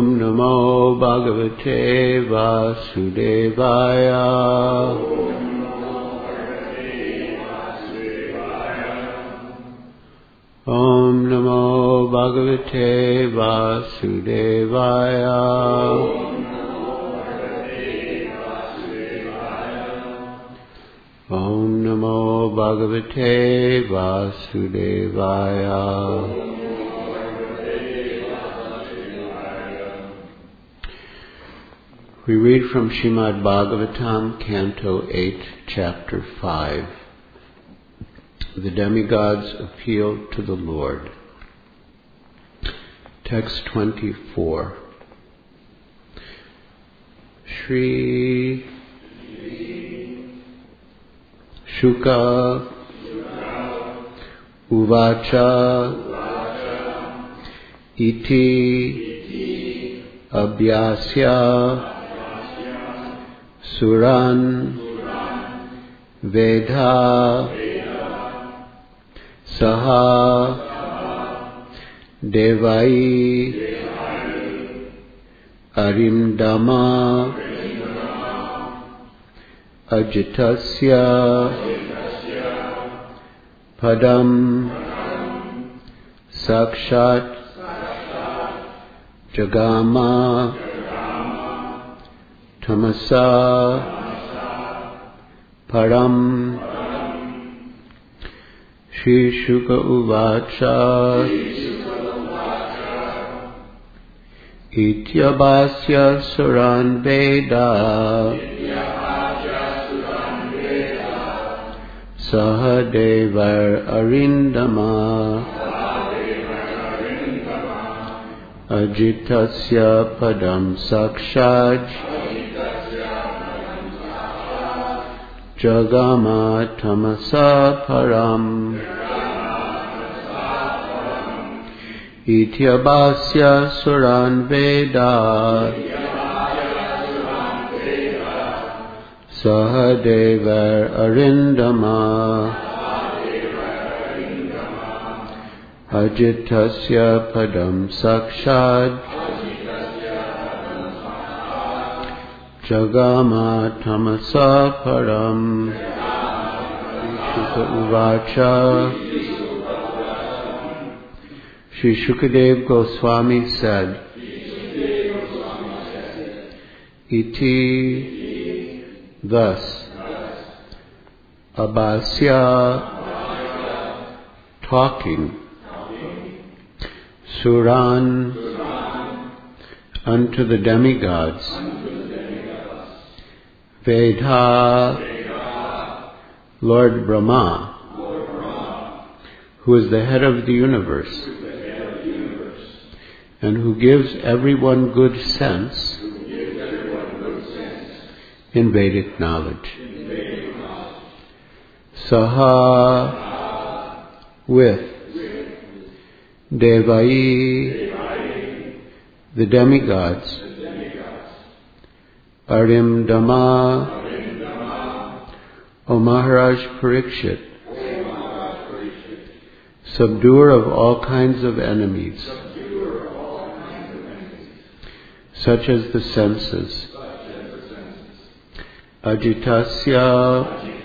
Om Namo Bhagavate Vasudevaya. Om Namo Bhagavate Vasudevaya. Om Namo Bhagavate Vasudevaya. We read from Srimad Bhagavatam, Canto 8, Chapter 5. The demigods appeal to the Lord. Text 24. Shri Shuka Uvacha Iti Abhyasya Suran Vedha Saha Devai Arimdama Ajitasya Padam Sakshat Jagama Tamasa Param. Shri Shuka Uvacha Ityabhasya Suran Veda Sahadevar Arindama Ajitasya Padam Sakshaj Jagama Tamasa Param. Ityabhasya Suran Veda Sahadevar Arindama Ajitasya Padam Sakshad Jagama Tamasa Param. Shuka Uvacha. Shri Shukadev Goswami said, Iti thus, Abhasya talking, Suran unto the demigods, Vedha Lord Brahma, who is the head of the universe, and who gives everyone good sense in Vedic knowledge. Saha with Devai the demigods, Arimdama O Maharaj Parikshit, subduer of all kinds of enemies, such as the senses, Ajitasya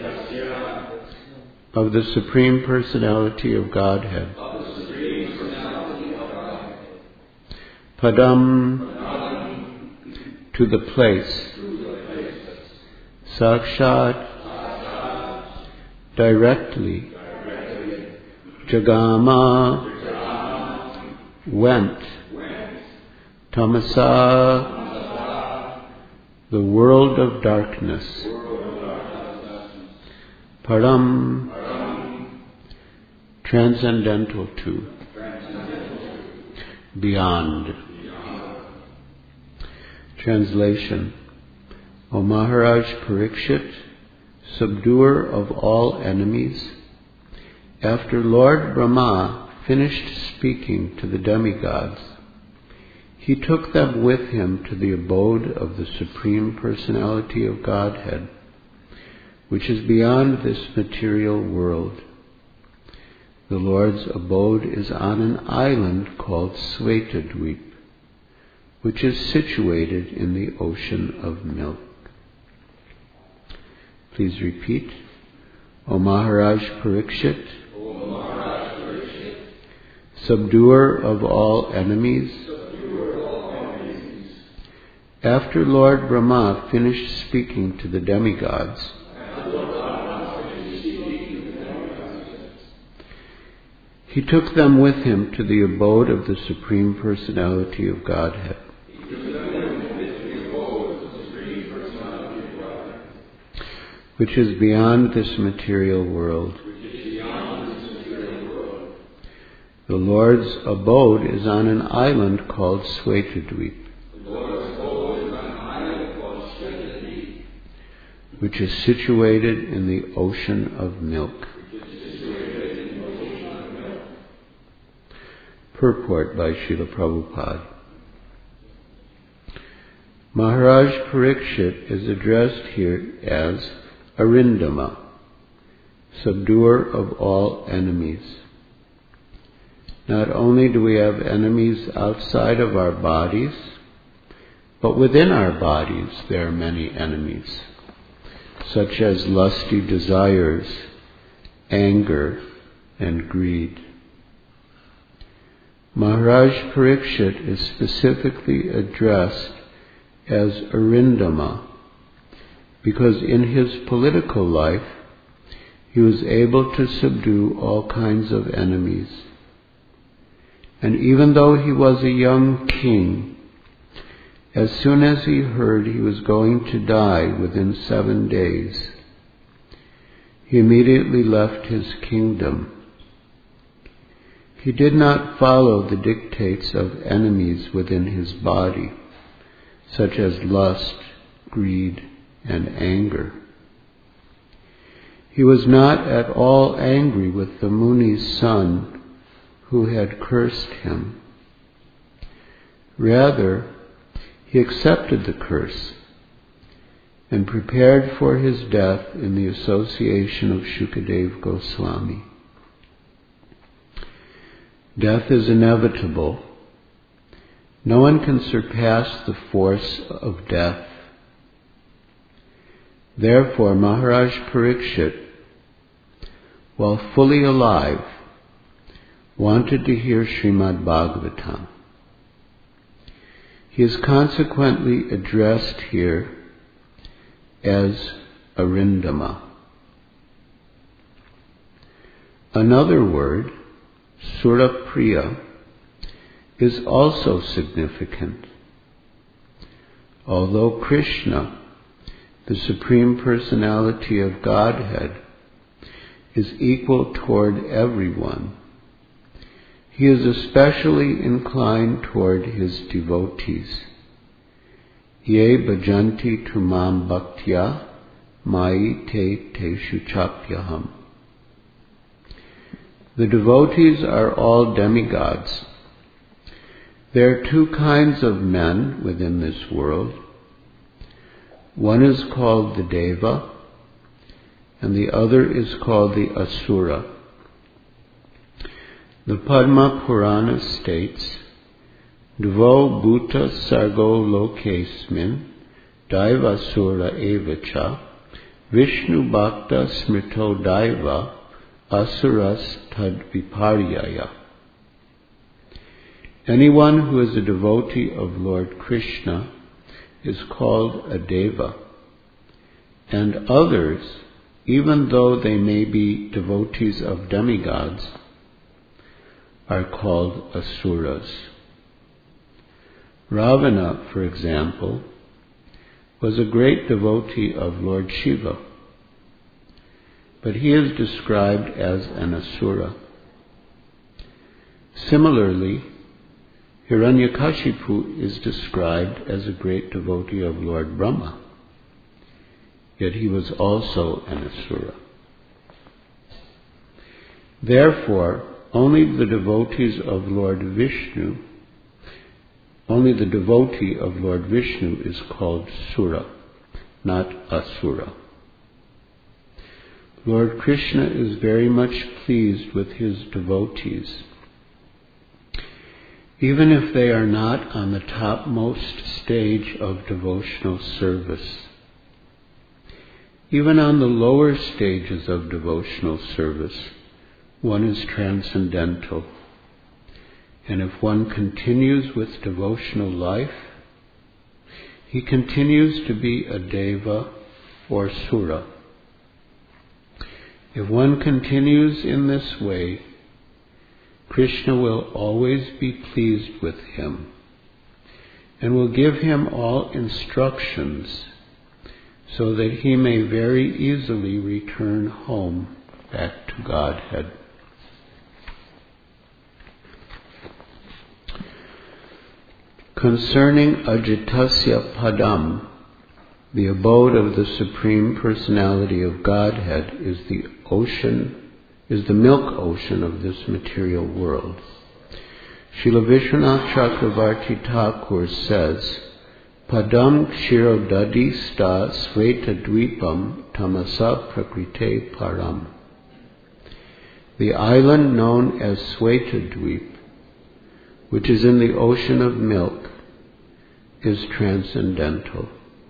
of the Supreme Personality of Godhead, Padam to the place, Sakshat directly, Jagama went, Tamasa the world of darkness, Param transcendental to, beyond. Translation. O Maharaj Parikshit, subduer of all enemies, after Lord Brahma finished speaking to the demigods, he took them with him to the abode of the Supreme Personality of Godhead, which is beyond this material world. The Lord's abode is on an island called Svetadweep, which is situated in the ocean of milk. Please repeat. O Maharaj Parikshit, subduer of all enemies, after Lord Brahma finished speaking to the demigods, he took them with him to the abode of the Supreme Personality of Godhead. Which is beyond this material world. The Lord's abode is on an island called Swetadweep, which is situated in the ocean of milk. Purport by Srila Prabhupada. Maharaj Parikshit is addressed here as Arindama, subduer of all enemies. Not only do we have enemies outside of our bodies, but within our bodies there are many enemies, such as lusty desires, anger, and greed. Maharaj Parikshit is specifically addressed as Arindama because in his political life he was able to subdue all kinds of enemies. And even though he was a young king, as soon as he heard he was going to die within 7 days, he immediately left his kingdom. He did not follow the dictates of enemies within his body, such as lust, greed, and anger. He was not at all angry with the Muni's son who had cursed him. Rather, he accepted the curse and prepared for his death in the association of Shukadev Goswami. Death is inevitable. No one can surpass the force of death. Therefore, Maharaj Parikshit, while fully alive, wanted to hear Srimad Bhagavatam. He is consequently addressed here as Arindama. Another word, Surapriya, is also significant. Although Krishna, the Supreme Personality of Godhead, is equal toward everyone, he is especially inclined toward his devotees. Ye bhajanti tumam bhaktya mai te teshu chapyaham. The devotees are all demigods. There are two kinds of men within this world. One is called the Deva, and the other is called the Asura. The Padma Purana states, Dvo bhuta sargo lokesmin, daivasura evacha, Vishnu bhakta smrito daiva, asuras tad viparyaya. Anyone who is a devotee of Lord Krishna is called a Deva, and others, even though they may be devotees of demigods, are called Asuras. Ravana, for example, was a great devotee of Lord Shiva, but he is described as an Asura. Similarly, Hiranyakashipu is described as a great devotee of Lord Brahma, yet he was also an Asura. Therefore, only the devotee of Lord Vishnu is called Sura, not Asura. Lord Krishna is very much pleased with his devotees. even if they are not on the topmost stage of devotional service. Even on the lower stages of devotional service, one is transcendental. And if one continues with devotional life, he continues to be a deva or sura. If one continues in this way, Krishna will always be pleased with him and will give him all instructions so that he may very easily return home back to Godhead. Concerning Ajitasya Padam, the abode of the Supreme Personality of Godhead is the milk ocean of this material world. Srila Vishwanath Chakravarti Thakur says, Padam Kshirodadi sta Sveta Dvipam Tamasa Prakrite Param. The island known as Sveta Dvip, which is in the ocean of milk, is transcendental.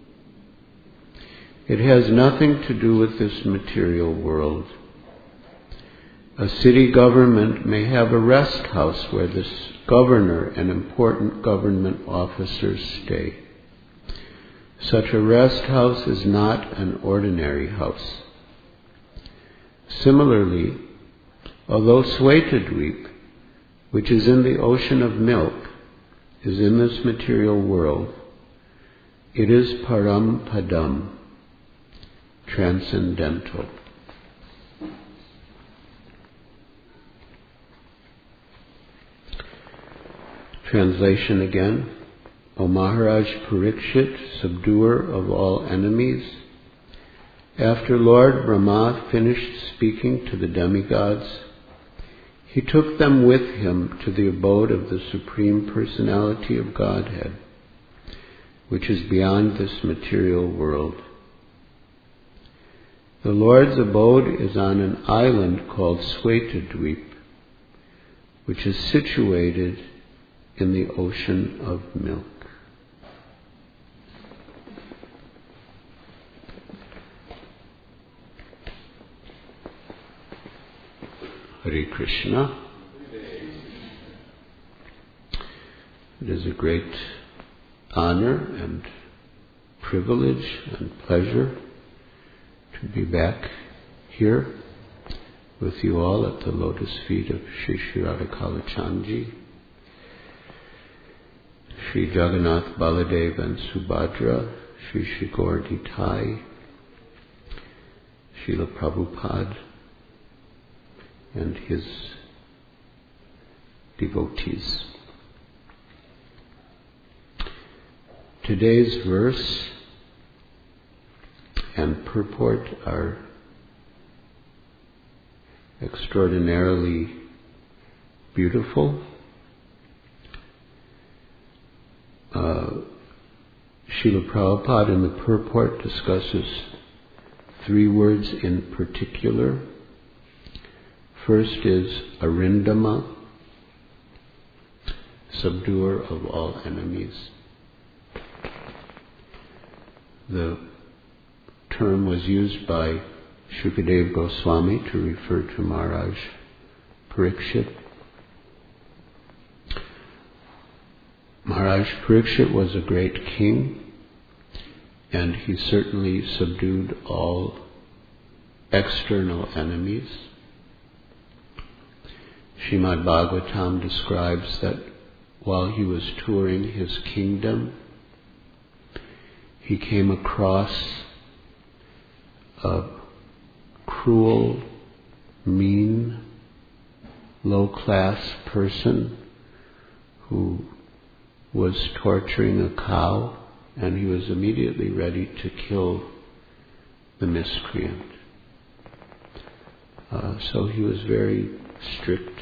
It has nothing to do with this material world. A city government may have a rest house where the governor and important government officers stay. Such a rest house is not an ordinary house. Similarly, although Svetadvip, which is in the ocean of milk, is in this material world, it is Param Padam, transcendental. Translation again. O Maharaj Parikshit, subduer of all enemies, after Lord Brahma finished speaking to the demigods, he took them with him to the abode of the Supreme Personality of Godhead, which is beyond this material world. The Lord's abode is on an island called Svetadvip, which is situated in the ocean of milk. Hare Krishna. It is a great honor and privilege and pleasure to be back here with you all at the lotus feet of Sri Sri Radha Kalachandji, Sri Jagannath Baladev and Subhadra, Sri Sri Gaura Thai, Srila Prabhupada, and his devotees. Today's verse and purport are extraordinarily beautiful. Srila Prabhupada in the purport discusses 3 words in particular. First is Arindama, subduer of all enemies. The term was used by Shukadev Goswami to refer to Maharaj Parikshit. Maharaj Parikshit was a great king, and he certainly subdued all external enemies. Srimad Bhagavatam describes that while he was touring his kingdom, he came across a cruel, mean, low-class person who was torturing a cow, and he was immediately ready to kill the miscreant. So he was very strict.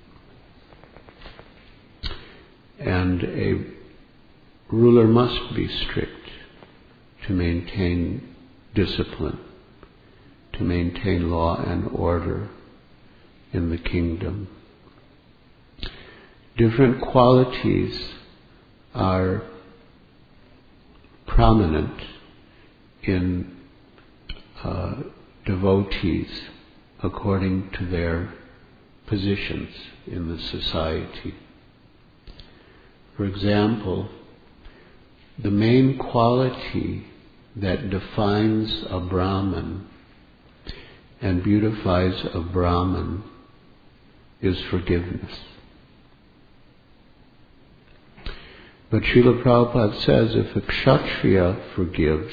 And a ruler must be strict to maintain discipline, to maintain law and order in the kingdom. different qualities are prominent in devotees according to their positions in the society. For example, the main quality that defines a Brahman and beautifies a Brahman is forgiveness. But Srila Prabhupada says if a Kshatriya forgives,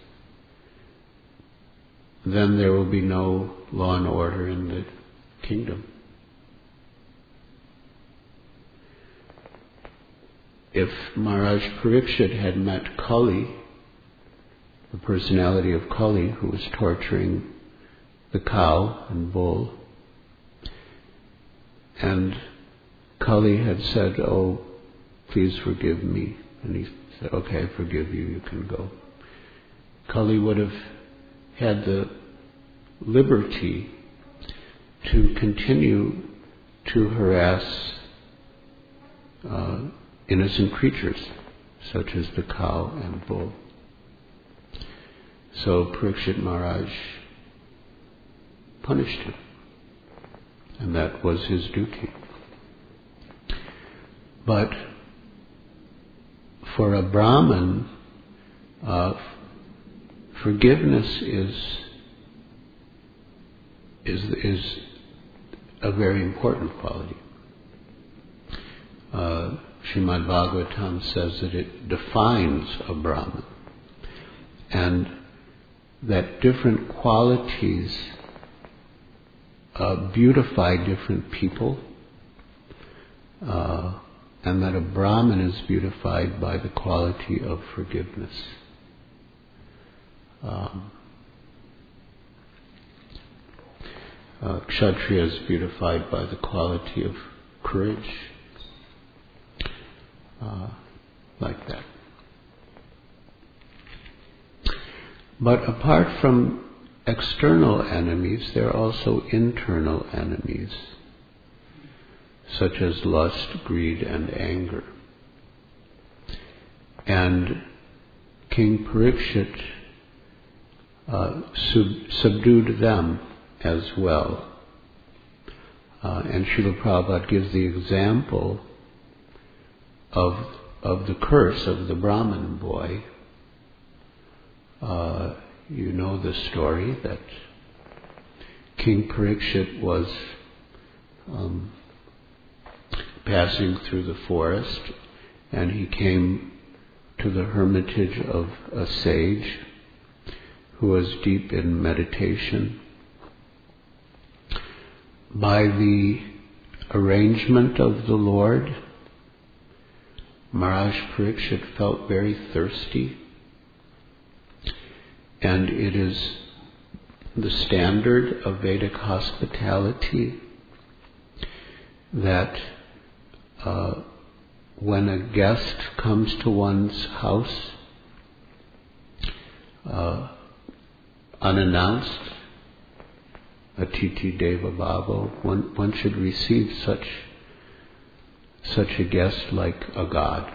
then there will be no law and order in the kingdom. If Maharaj Parikshit had met Kali, the personality of Kali who was torturing the cow and bull, and Kali had said, "Oh, please forgive me," and he said, "Okay, I forgive you, you can go," Kali would have had the liberty to continue to harass innocent creatures such as the cow and bull. So Parikshit Maharaj punished him, and that was his duty. But for a Brahmin, forgiveness is a very important quality. Srimad Bhagavatam says that it defines a Brahmin, and that different qualities beautify different people, and that a Brahmin is beautified by the quality of forgiveness. Kshatriya is beautified by the quality of courage, like that. But apart from external enemies, there are also internal enemies, such as lust, greed, and anger. And King Parikshit subdued them as well. And Srila Prabhupada gives the example of the curse of the Brahmin boy. You know the story that King Parikshit was passing through the forest, and he came to the hermitage of a sage who was deep in meditation. By the arrangement of the Lord, Maharaj Parikshit felt very thirsty, and it is the standard of Vedic hospitality that when a guest comes to one's house unannounced, Atiti Deva Bhavo, one should receive such a guest like a god.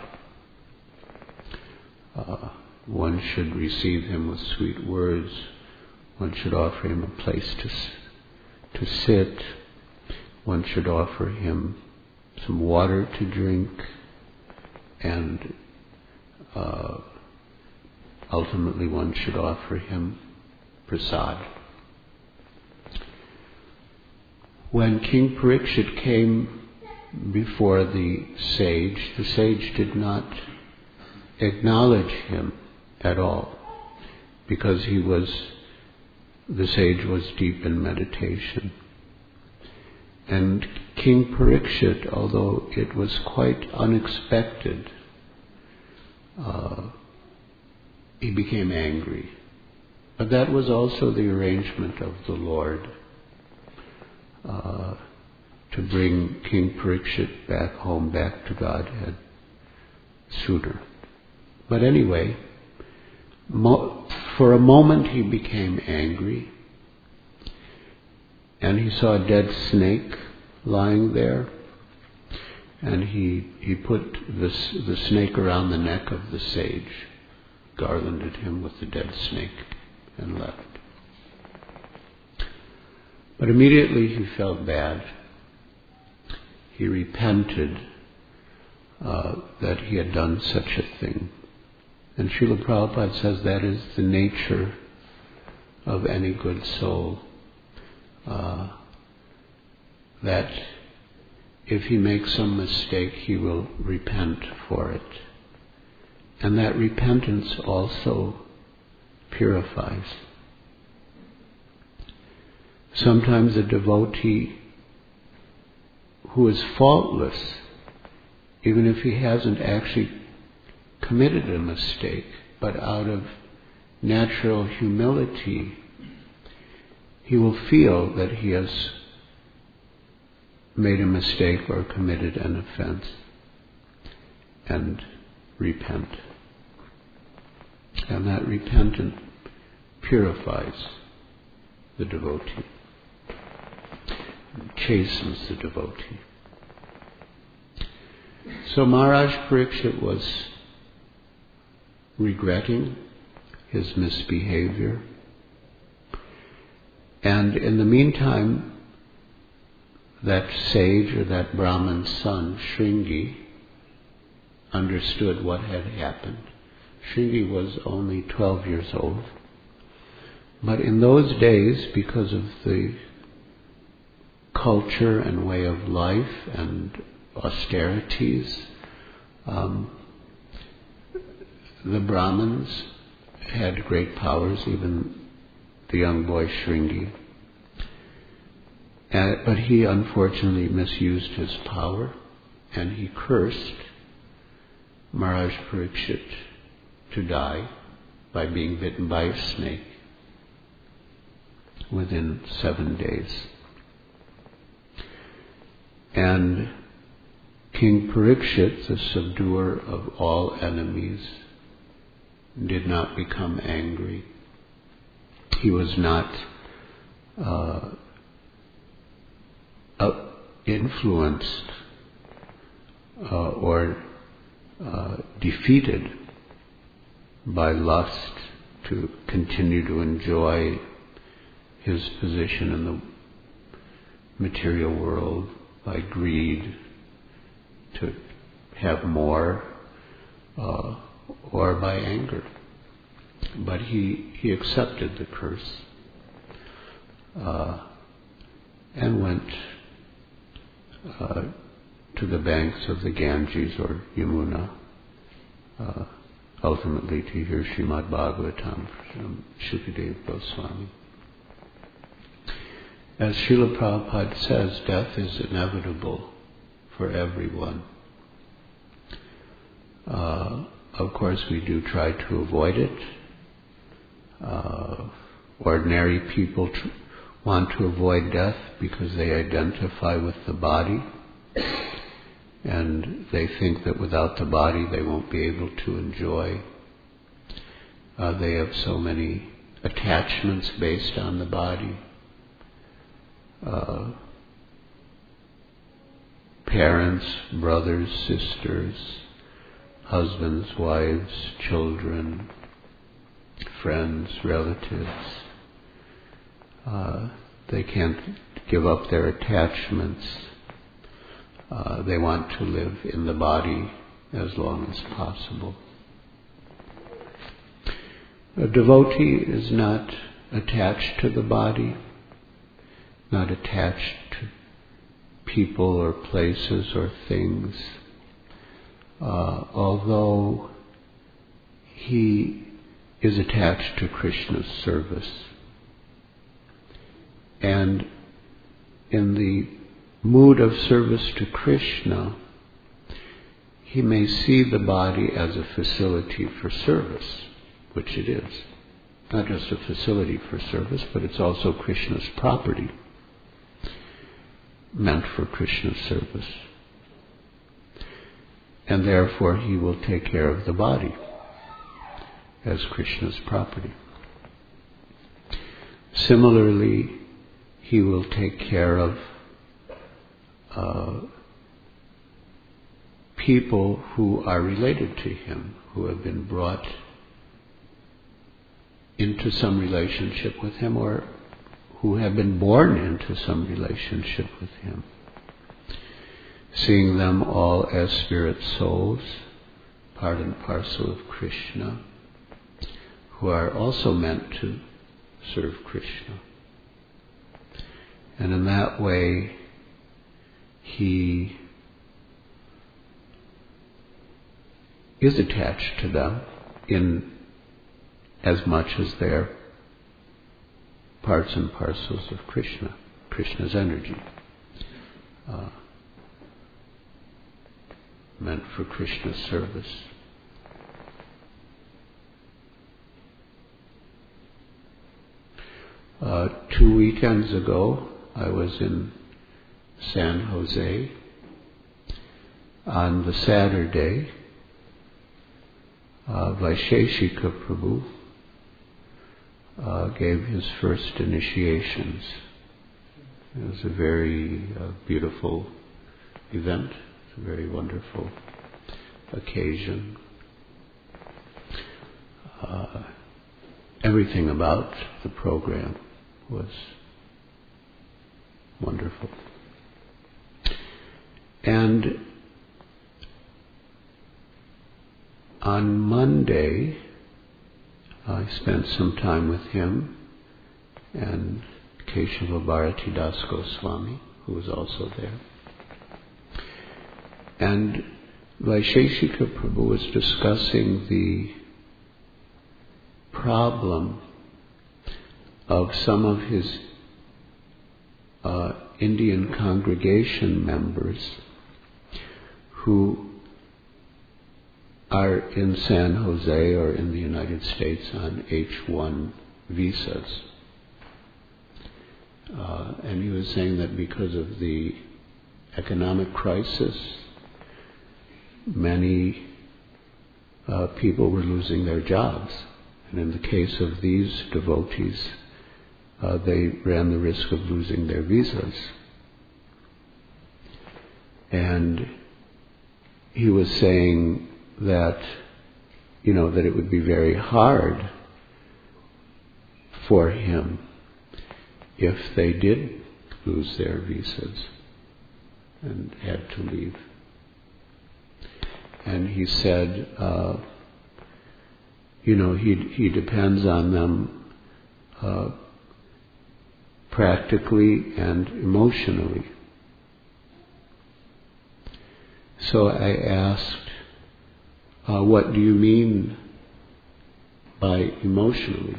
One should receive him with sweet words. One should offer him a place to sit. One should offer him some water to drink, and ultimately one should offer him prasad. When King Parikshit came before the sage did not acknowledge him at all, because the sage was deep in meditation. And King Parikshit, although it was quite unexpected, he became angry. But that was also the arrangement of the Lord, to bring King Parikshit back home, back to Godhead sooner. But anyway, for a moment he became angry, and he saw a dead snake lying there, And he put the snake around the neck of the sage, garlanded him with the dead snake, and left. But immediately he felt bad. He repented that he had done such a thing. And Srila Prabhupada says that is the nature of any good soul. That if he makes some mistake, he will repent for it. And that repentance also purifies. Sometimes a devotee who is faultless, even if he hasn't actually committed a mistake, but out of natural humility, he will feel that he has made a mistake or committed an offense and repent. And that repentance purifies the devotee, chastens the devotee. So Maharaj Parikshit was regretting his misbehavior. And in the meantime, that sage or that Brahman's son, Shringi, understood what had happened. Shringi was only 12 years old. But in those days, because of the culture and way of life and austerities, the Brahmins had great powers, even the young boy Shringi. But he unfortunately misused his power, and he cursed Maharaj Parikshit to die by being bitten by a snake within 7 days. And King Parikshit, the subduer of all enemies, did not become angry. He was not influenced or defeated by lust to continue to enjoy his position in the material world, by greed to have more, or by anger. But he accepted the curse and went to the banks of the Ganges or Yamuna, ultimately to hear Srimad Bhagavatam from Shukadeva Goswami. As Srila Prabhupada says, death is inevitable for everyone. Of course, we do try to avoid it. Ordinary people want to avoid death because they identify with the body, and they think that without the body they won't be able to enjoy. They have so many attachments based on the body. Parents, brothers, sisters, husbands, wives, children, friends, relatives. They can't give up their attachments. They want to live in the body as long as possible. A devotee is not attached to the body, not attached to people or places or things, although he is attached to Krishna's service. And in the mood of service to Krishna, he may see the body as a facility for service, which it is. Not just a facility for service, but it's also Krishna's property, meant for Krishna's service. And therefore he will take care of the body as Krishna's property. Similarly, he will take care of people who are related to him, who have been brought into some relationship with him, or who have been born into some relationship with him. Seeing them all as spirit souls, part and parcel of Krishna, who are also meant to serve Krishna. And in that way, he is attached to them in as much as they're parts and parcels of Krishna, Krishna's energy, meant for Krishna's service. Two weekends ago, I was in San Jose. On the Saturday, Vaisheshika Prabhu gave his first initiations. It was a very beautiful event, a very wonderful occasion. Everything about the program was wonderful. And on Monday, I spent some time with him and Keshava Bharati Das Goswami, who was also there. And Vaisheshika Prabhu was discussing the problem of some of his Indian congregation members who are in San Jose or in the United States on H-1 visas. And he was saying that because of the economic crisis, many people were losing their jobs. And in the case of these devotees, they ran the risk of losing their visas. And he was saying that, that it would be very hard for him if they did lose their visas and had to leave. And he said, he depends on them practically and emotionally. So I asked, what do you mean by emotionally?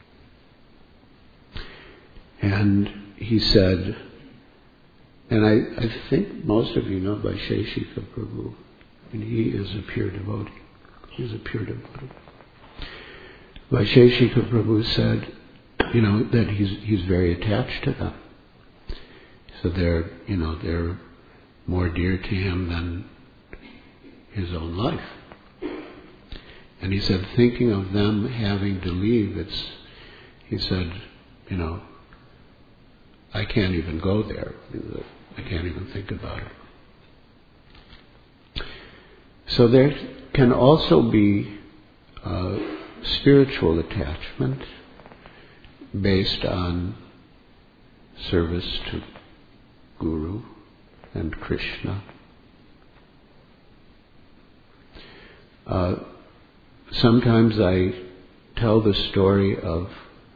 And he said, and I think most of you know Vaisheshika Prabhu, and he is a pure devotee. He's a pure devotee. Vaisheshika Prabhu said, that he's very attached to them. So they're more dear to him than his own life. And he said, thinking of them having to leave, he said, I can't even go there. I can't even think about it. So there can also be spiritual attachment based on service to Guru and Krishna. Sometimes I tell the story of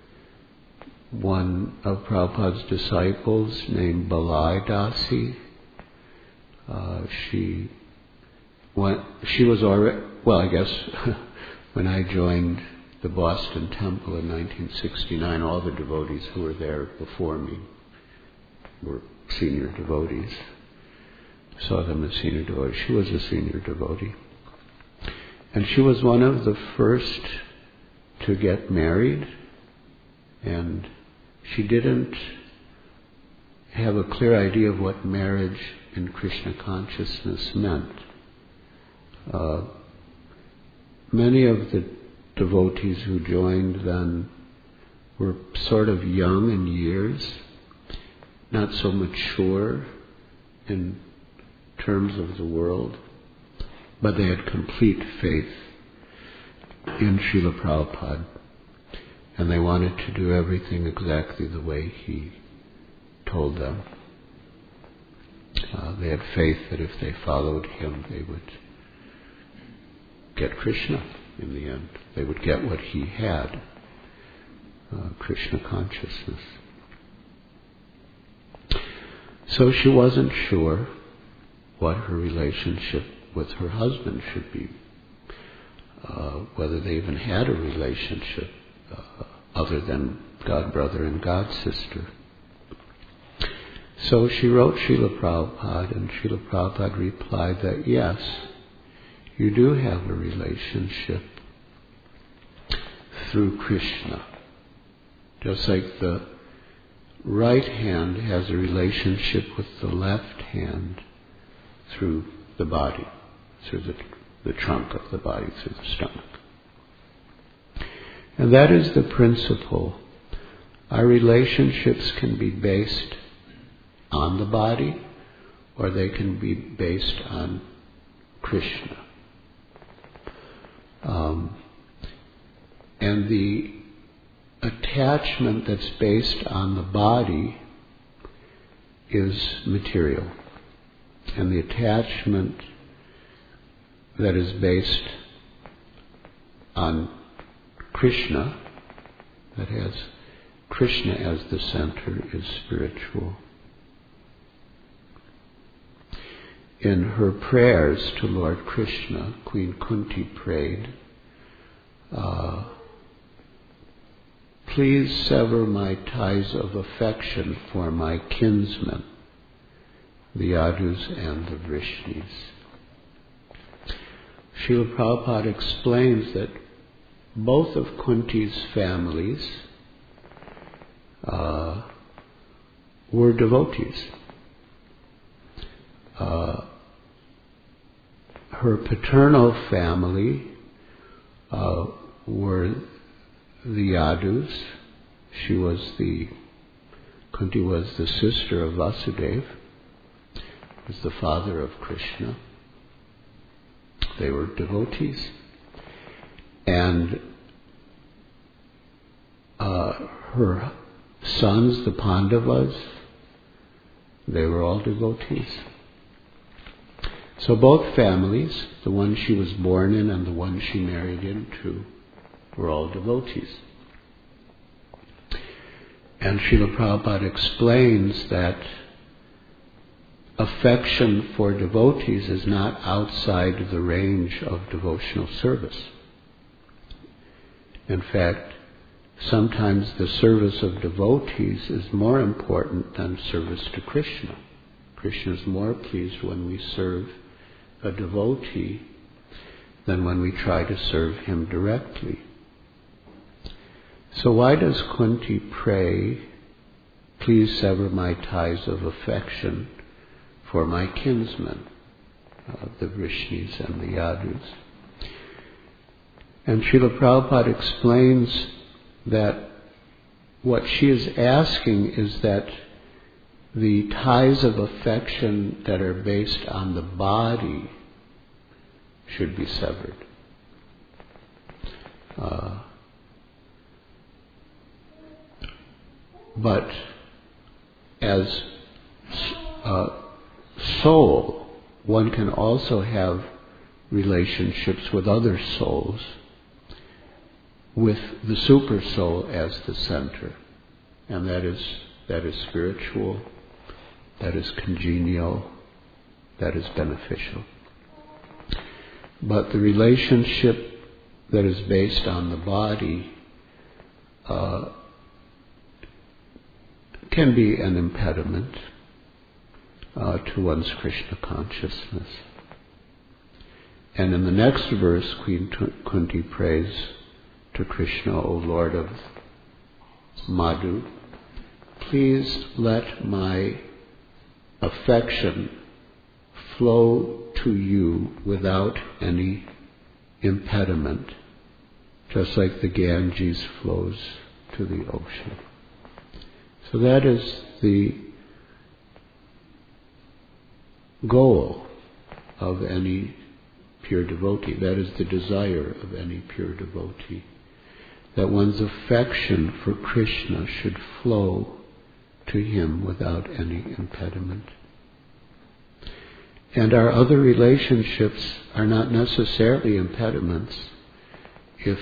one of Prabhupada's disciples named Balai Dasi. She was already, I guess when I joined the Boston Temple in 1969, all the devotees who were there before me were senior devotees. I saw them as senior devotees. She was a senior devotee. And she was one of the first to get married, and she didn't have a clear idea of what marriage in Krishna consciousness meant. Many of the devotees who joined then were sort of young in years, not so mature in terms of the world. but they had complete faith in Srila Prabhupada, and they wanted to do everything exactly the way he told them. They had faith that if they followed him, they would get Krishna in the end. They would get what he had, Krishna consciousness. So she wasn't sure what her relationship with her husband should be, whether they even had a relationship other than God brother and God sister. So she wrote Srila Prabhupada, and Srila Prabhupada replied that yes, you do have a relationship through Krishna. Just like the right hand has a relationship with the left hand through the body, through the trunk of the body, through the stomach. And that is the principle. Our relationships can be based on the body, or they can be based on Krishna. And the attachment that's based on the body is material. And the attachment that is based on Krishna, that has Krishna as the center, is spiritual. In her prayers to Lord Krishna, Queen Kunti prayed, please sever my ties of affection for my kinsmen, the Yadus and the Vrishnis. Srila Prabhupada explains that both of Kunti's families were devotees. Her paternal family were the Yadus. Kunti was the sister of Vasudeva, was the father of Krishna. They were devotees. And her sons, the Pandavas, they were all devotees. So both families, the one she was born in and the one she married into, were all devotees. And Srila Prabhupada explains that affection for devotees is not outside the range of devotional service. In fact, sometimes the service of devotees is more important than service to Krishna. Krishna is more pleased when we serve a devotee than when we try to serve him directly. So why does Kunti pray, please sever my ties of affection for my kinsmen, the Vrishnis and the Yadus? And Srila Prabhupada explains that what she is asking is that the ties of affection that are based on the body should be severed. But as soul, one can also have relationships with other souls with the super soul as the center. And that is spiritual, that is congenial, that is beneficial. But the relationship that is based on the body can be an impediment to one's Krishna consciousness. And in the next verse, Queen Kunti prays to Krishna, O Lord of Madhu, please let my affection flow to you without any impediment, just like the Ganges flows to the ocean. So that is the goal of any pure devotee. That is the desire of any pure devotee, that one's affection for Krishna should flow to him without any impediment. And our other relationships are not necessarily impediments if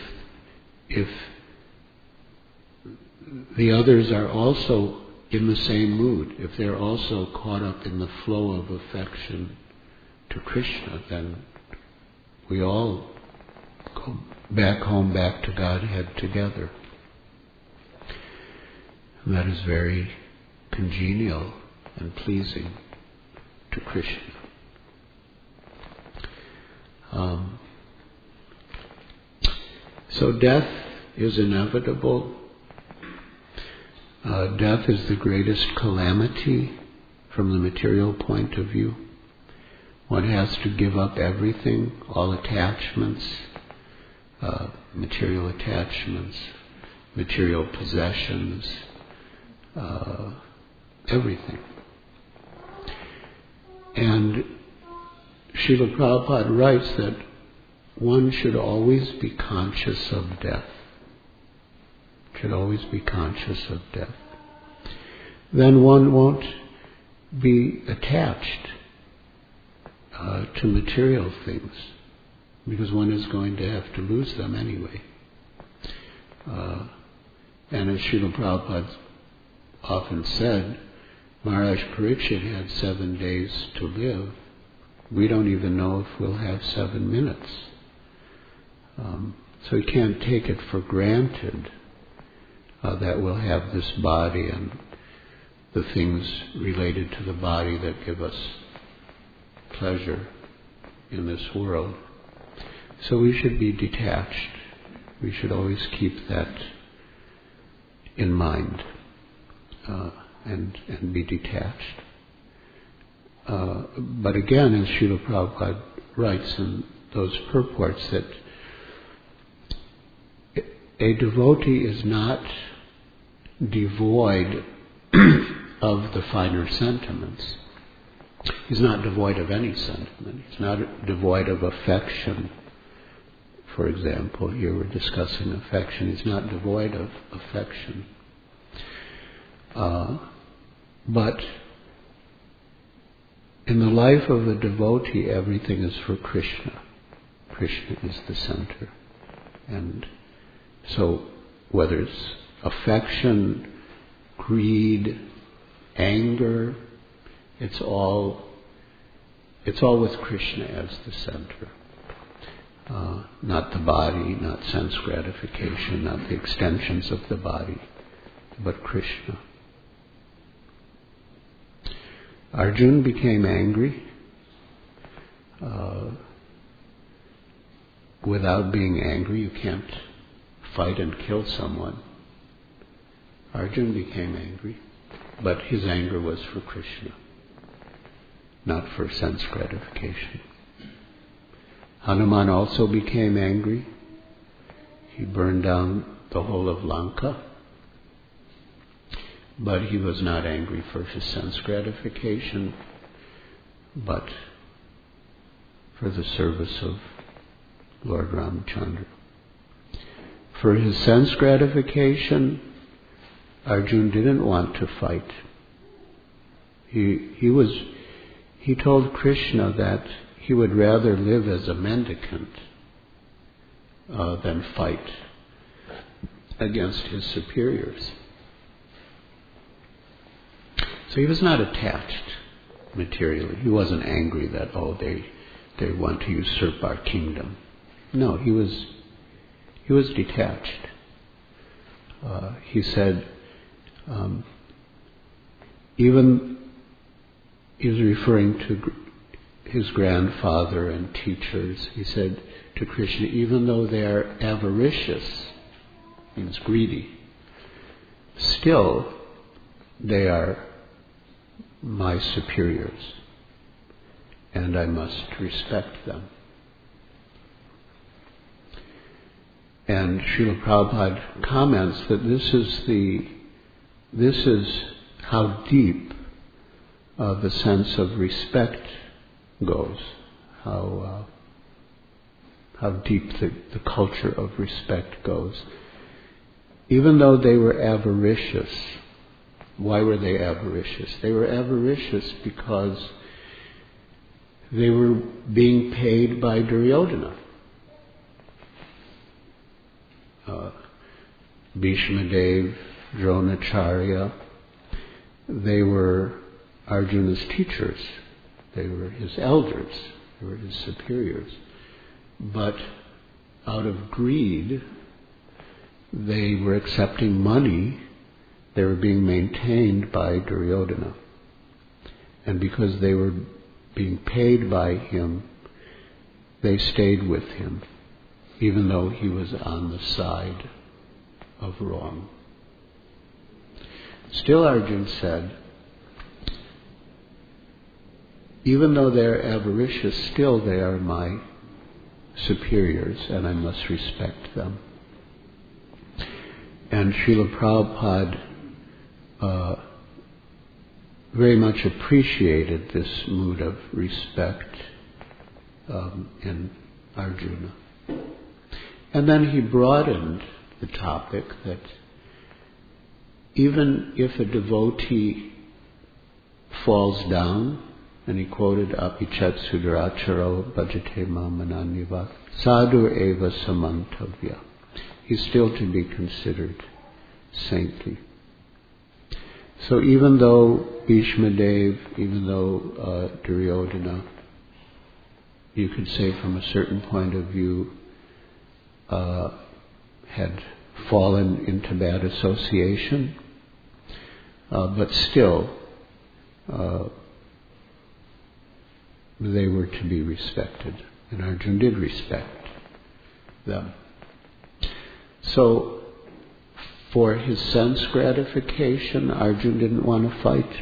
the others are also in the same mood. If they're also caught up in the flow of affection to Krishna, then we all go back home, back to Godhead together. And that is very congenial and pleasing to Krishna. So death is inevitable. Death is the greatest calamity from the material point of view. One has to give up everything, all attachments, material possessions, everything. And Srila Prabhupada writes that one should always be conscious of death. Should always be conscious of death. Then one won't be attached to material things, because one is going to have to lose them anyway. And as Srila Prabhupada often said, Maharaj Parikshit had 7 days to live. We don't even know if we'll have 7 minutes. So you can't take it for granted that we'll have this body and the things related to the body that give us pleasure in this world. So we should be detached. We should always keep that in mind and be detached. But again, as Srila Prabhupada writes in those purports, that a devotee is not devoid of the finer sentiments. He's not devoid of any sentiment. He's not devoid of affection. For example, here we're discussing affection. He's not devoid of affection. But in the life of a devotee, everything is for Krishna. Krishna is the center. And so whether it's affection, greed, anger, it's all with Krishna as the center. Not the body, not sense gratification, not the extensions of the body, but Krishna. Arjuna became angry. Without being angry, you can't fight and kill someone. Arjuna became angry, but his anger was for Krishna, not for sense gratification. Hanuman also became angry. He burned down the whole of Lanka, but he was not angry for his sense gratification, but for the service of Lord Ramchandra. For his sense gratification, Arjuna didn't want to fight. He told Krishna that he would rather live as a mendicant than fight against his superiors. So he was not attached materially. He wasn't angry that, they want to usurp our kingdom. No, he was detached. He said, even he was referring to his grandfather and teachers. He said to Krishna, even though they are avaricious, means greedy, still they are my superiors, and I must respect them. And Srila Prabhupada comments that this is how deep the sense of respect goes, how how deep the culture of respect goes. Even though they were avaricious, why were they avaricious? They were avaricious because they were being paid by Duryodhana. Bhishmadev, Dronacharya, they were Arjuna's teachers. They were his elders. They were his superiors. But out of greed, they were accepting money. They were being maintained by Duryodhana. And because they were being paid by him, they stayed with him, even though he was on the side of wrong. Still, Arjuna said, even though they're avaricious, still they are my superiors, and I must respect them. And Srila Prabhupada very much appreciated this mood of respect in Arjuna. And then he broadened the topic that even if a devotee falls down, and he quoted Apichat Sudaracharo Bhajate Mamananiva Sadhu Eva Samantavya, he's still to be considered saintly. So even though Bhishmadev, even though Duryodhana, you could say from a certain point of view, had fallen into bad association, but still they were to be respected, and Arjuna did respect them. So for his sense gratification, Arjuna didn't want to fight.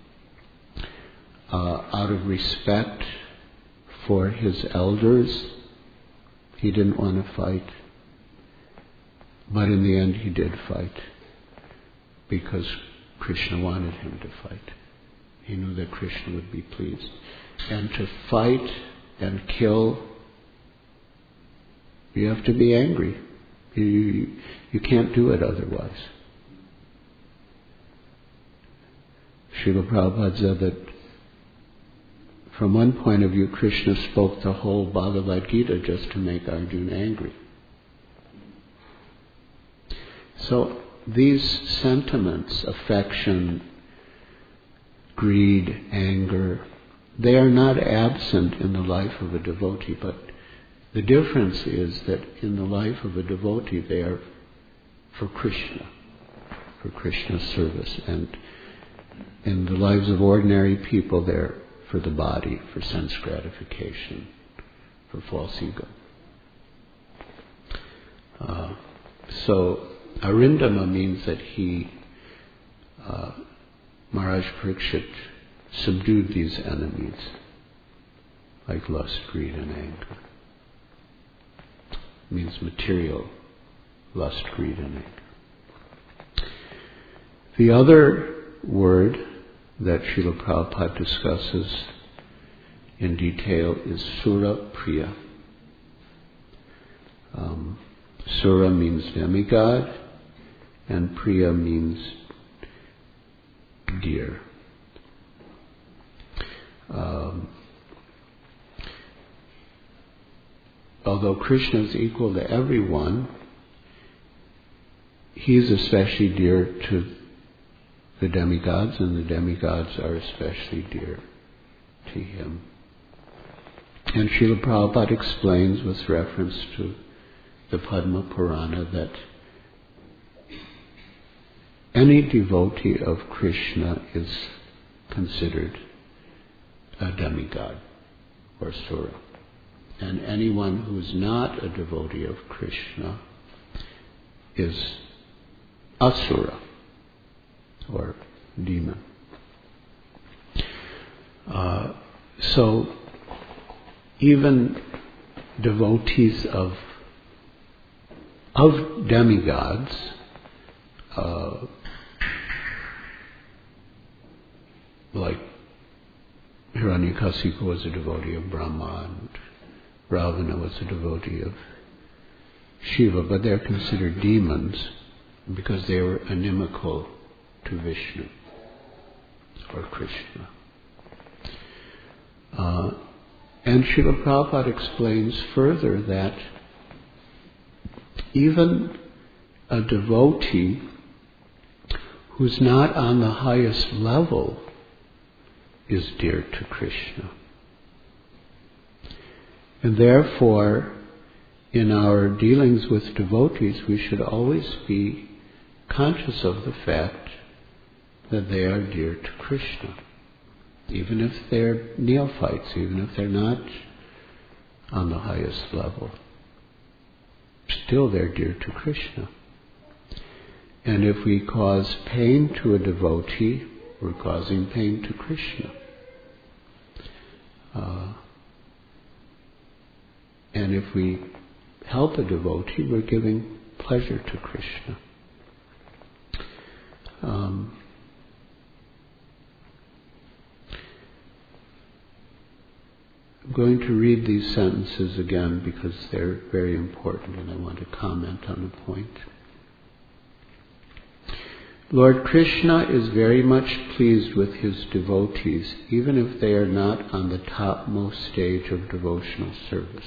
Out of respect for his elders, he didn't want to fight. But in the end he did fight, because Krishna wanted him to fight. He knew that Krishna would be pleased. And to fight and kill, you have to be angry. You can't do it otherwise. Srila Prabhupada said that from one point of view, Krishna spoke the whole Bhagavad Gita just to make Arjuna angry. So these sentiments, affection, greed, anger, they are not absent in the life of a devotee, but the difference is that in the life of a devotee they are for Krishna, for Krishna's service, and in the lives of ordinary people they're for the body, for sense gratification, for false ego. So Arindama means that Maharaj Parikshit subdued these enemies, like lust, greed, and anger. It means material lust, greed, and anger. The other word that Srila Prabhupada discusses in detail is Sura Priya. Sura means demigod, and Priya means dear. Although Krishna is equal to everyone, he is especially dear to the demigods, and the demigods are especially dear to him. And Srila Prabhupada explains with reference to the Padma Purana that any devotee of Krishna is considered a demigod or Sura. And anyone who is not a devotee of Krishna is Asura, or demon. So even devotees of demigods like Hiranyakasipu was a devotee of Brahma, and Ravana was a devotee of Shiva, but they're considered demons because they were inimical to Vishnu or Krishna. And Srila Prabhupada explains further that even a devotee who's not on the highest level is dear to Krishna. And therefore, in our dealings with devotees, we should always be conscious of the fact that they are dear to Krishna. Even if they're neophytes, even if they're not on the highest level, still they're dear to Krishna. And if we cause pain to a devotee, we're causing pain to Krishna. And if we help a devotee, we're giving pleasure to Krishna. I'm going to read these sentences again because they're very important and I want to comment on a point. Lord Krishna is very much pleased with his devotees, even if they are not on the topmost stage of devotional service.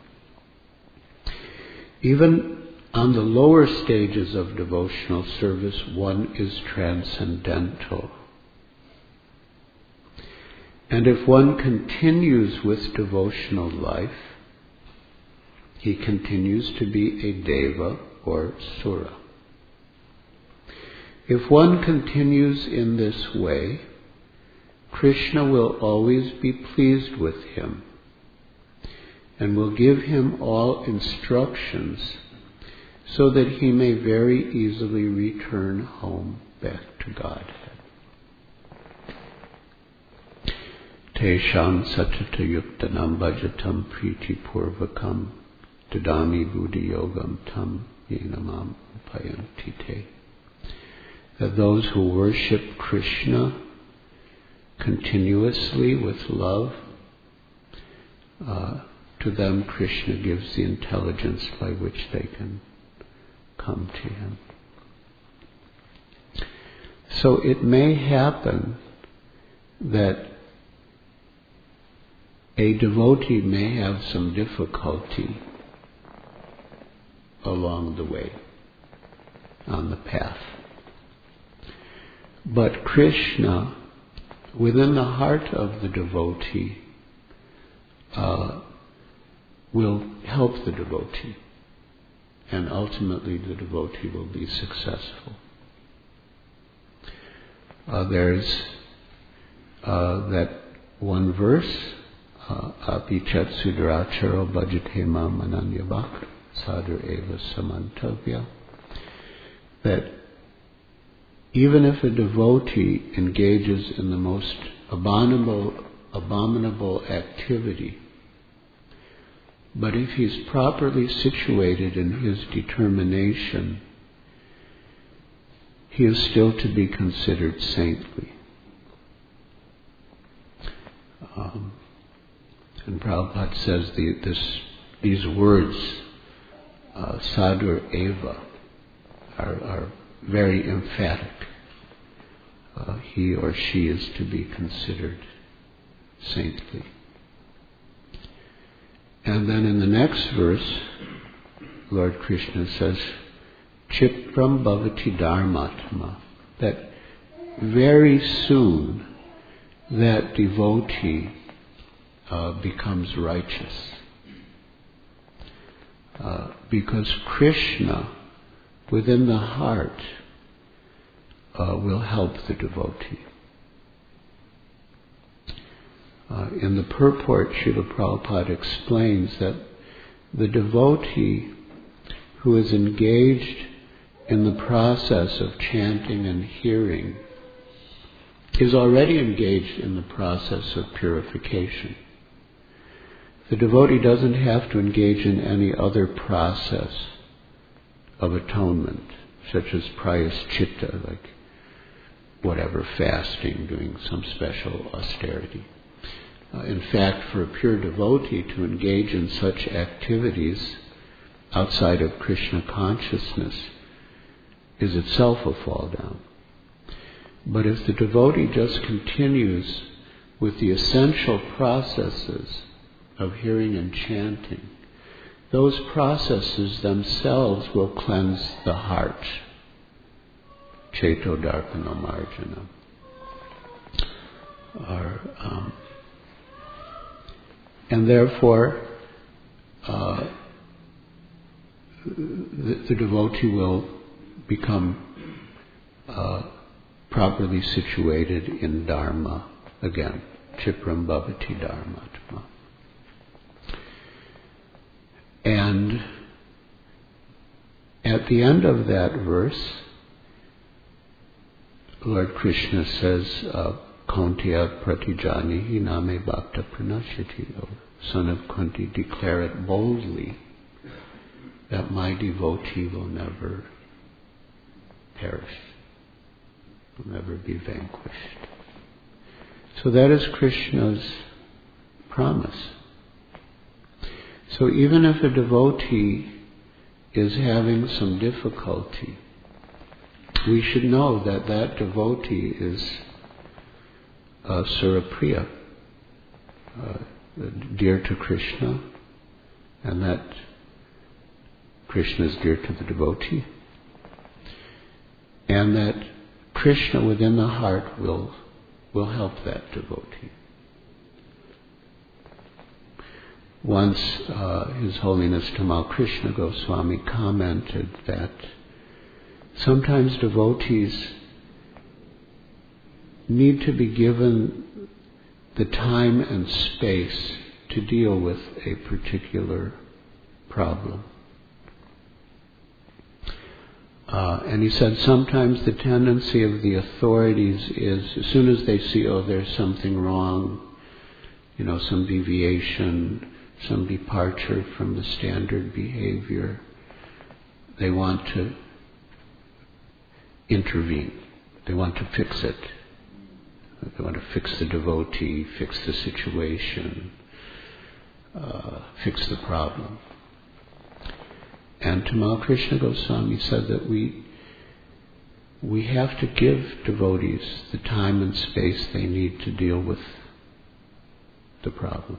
Even on the lower stages of devotional service, one is transcendental. And if one continues with devotional life, he continues to be a deva or sura. If one continues in this way, Krishna will always be pleased with him and will give him all instructions so that he may very easily return home back to Godhead. Tesham satata yuktanam bhajatam priti purvakam dadami buddhi yogam tam yenamam upayanti te. That those who worship Krishna continuously with love, to them Krishna gives the intelligence by which they can come to him. So it may happen that a devotee may have some difficulty along the way, on the path. But Krishna, within the heart of the devotee, will help the devotee, and ultimately the devotee will be successful. There's that one verse, Apichat Sudaracharo Bhajatema Mananyavak Sadhur Eva Samantavya, that even if a devotee engages in the most abominable activity, but if he's properly situated in his determination, he is still to be considered saintly. And Prabhupada says these words, Sadhur Eva, are very emphatic. He or she is to be considered saintly. And then in the next verse, Lord Krishna says, Chitram bhavati dharmatma, that very soon that devotee becomes righteous. Because Krishna, within the heart, will help the devotee. In the purport, Srila Prabhupada explains that the devotee who is engaged in the process of chanting and hearing is already engaged in the process of purification. The devotee doesn't have to engage in any other process of atonement, such as prayaschitta, like whatever, fasting, doing some special austerity. In fact, for a pure devotee to engage in such activities outside of Krishna consciousness is itself a fall down. But if the devotee just continues with the essential processes of hearing and chanting, those processes themselves will cleanse the heart. Cheto darpana marjana. And therefore, the devotee will become properly situated in Dharma again. Chipram bhavati dharmatma. And at the end of that verse, Lord Krishna says, Kaunteya pratijanihi name bhakta pranashyati. O son of Kunti, declare it boldly that my devotee will never perish, will never be vanquished. So that is Krishna's promise. So even if a devotee is having some difficulty, we should know that that devotee is Surapriya, dear to Krishna, and that Krishna is dear to the devotee, and that Krishna within the heart will help that devotee. Once His Holiness Tamal Krishna Goswami commented that sometimes devotees need to be given the time and space to deal with a particular problem. And he said sometimes the tendency of the authorities is, as soon as they see, there's something wrong, some deviation, some departure from the standard behavior, they want to intervene. They want to fix it. They want to fix the devotee, fix the situation, fix the problem. And Tamal Krishna Goswami said that we have to give devotees the time and space they need to deal with the problem.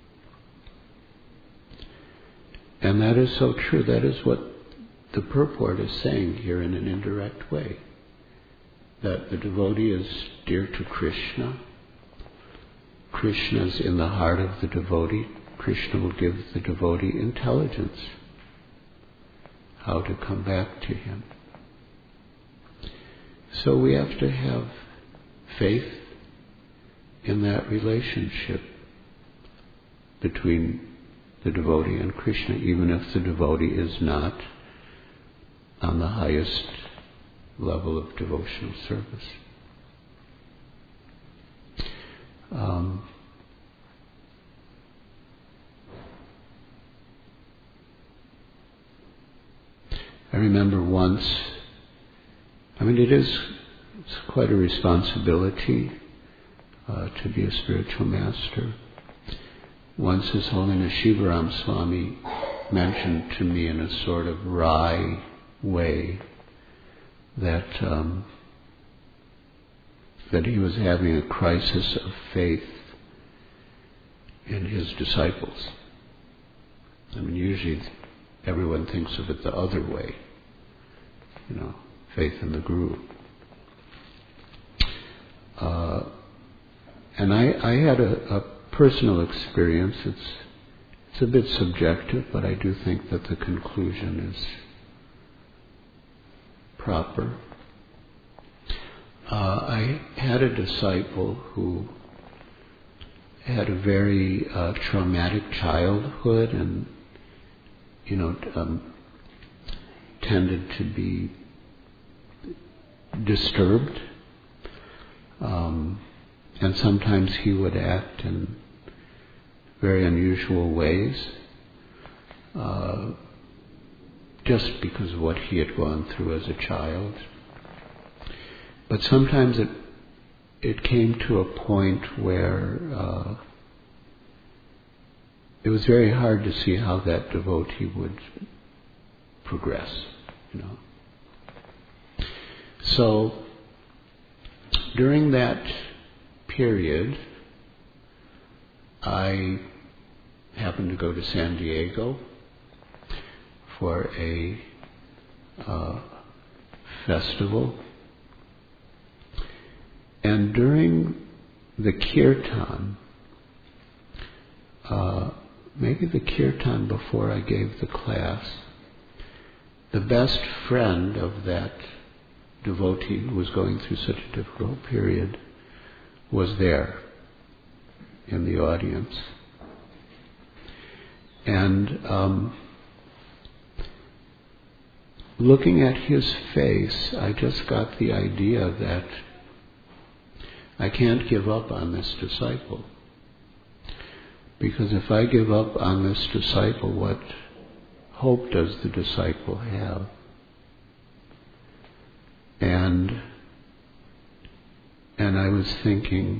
And that is so true. That is what the purport is saying here in an indirect way. That the devotee is dear to Krishna. Krishna is in the heart of the devotee. Krishna will give the devotee intelligence how to come back to Him. So we have to have faith in that relationship between the devotee and Krishna, even if the devotee is not on the highest level of devotional service. I remember once, it's quite a responsibility to be a spiritual master. Once His Holiness Shivaram Swami mentioned to me in a sort of wry way that he was having a crisis of faith in his disciples. Usually everyone thinks of it the other way, faith in the Guru. And I had a personal experience. It's a bit subjective, but I do think that the conclusion is proper. I had a disciple who had a very traumatic childhood and, tended to be disturbed. And sometimes he would act in very unusual ways, just because of what he had gone through as a child. But sometimes it came to a point where it was very hard to see how that devotee would progress, So, during that period, I happened to go to San Diego for a festival. And during the kirtan, maybe the kirtan before I gave the class, the best friend of that devotee who was going through such a difficult period was there in the audience. And looking at his face, I just got the idea that I can't give up on this disciple. Because if I give up on this disciple, what hope does the disciple have? And I was thinking,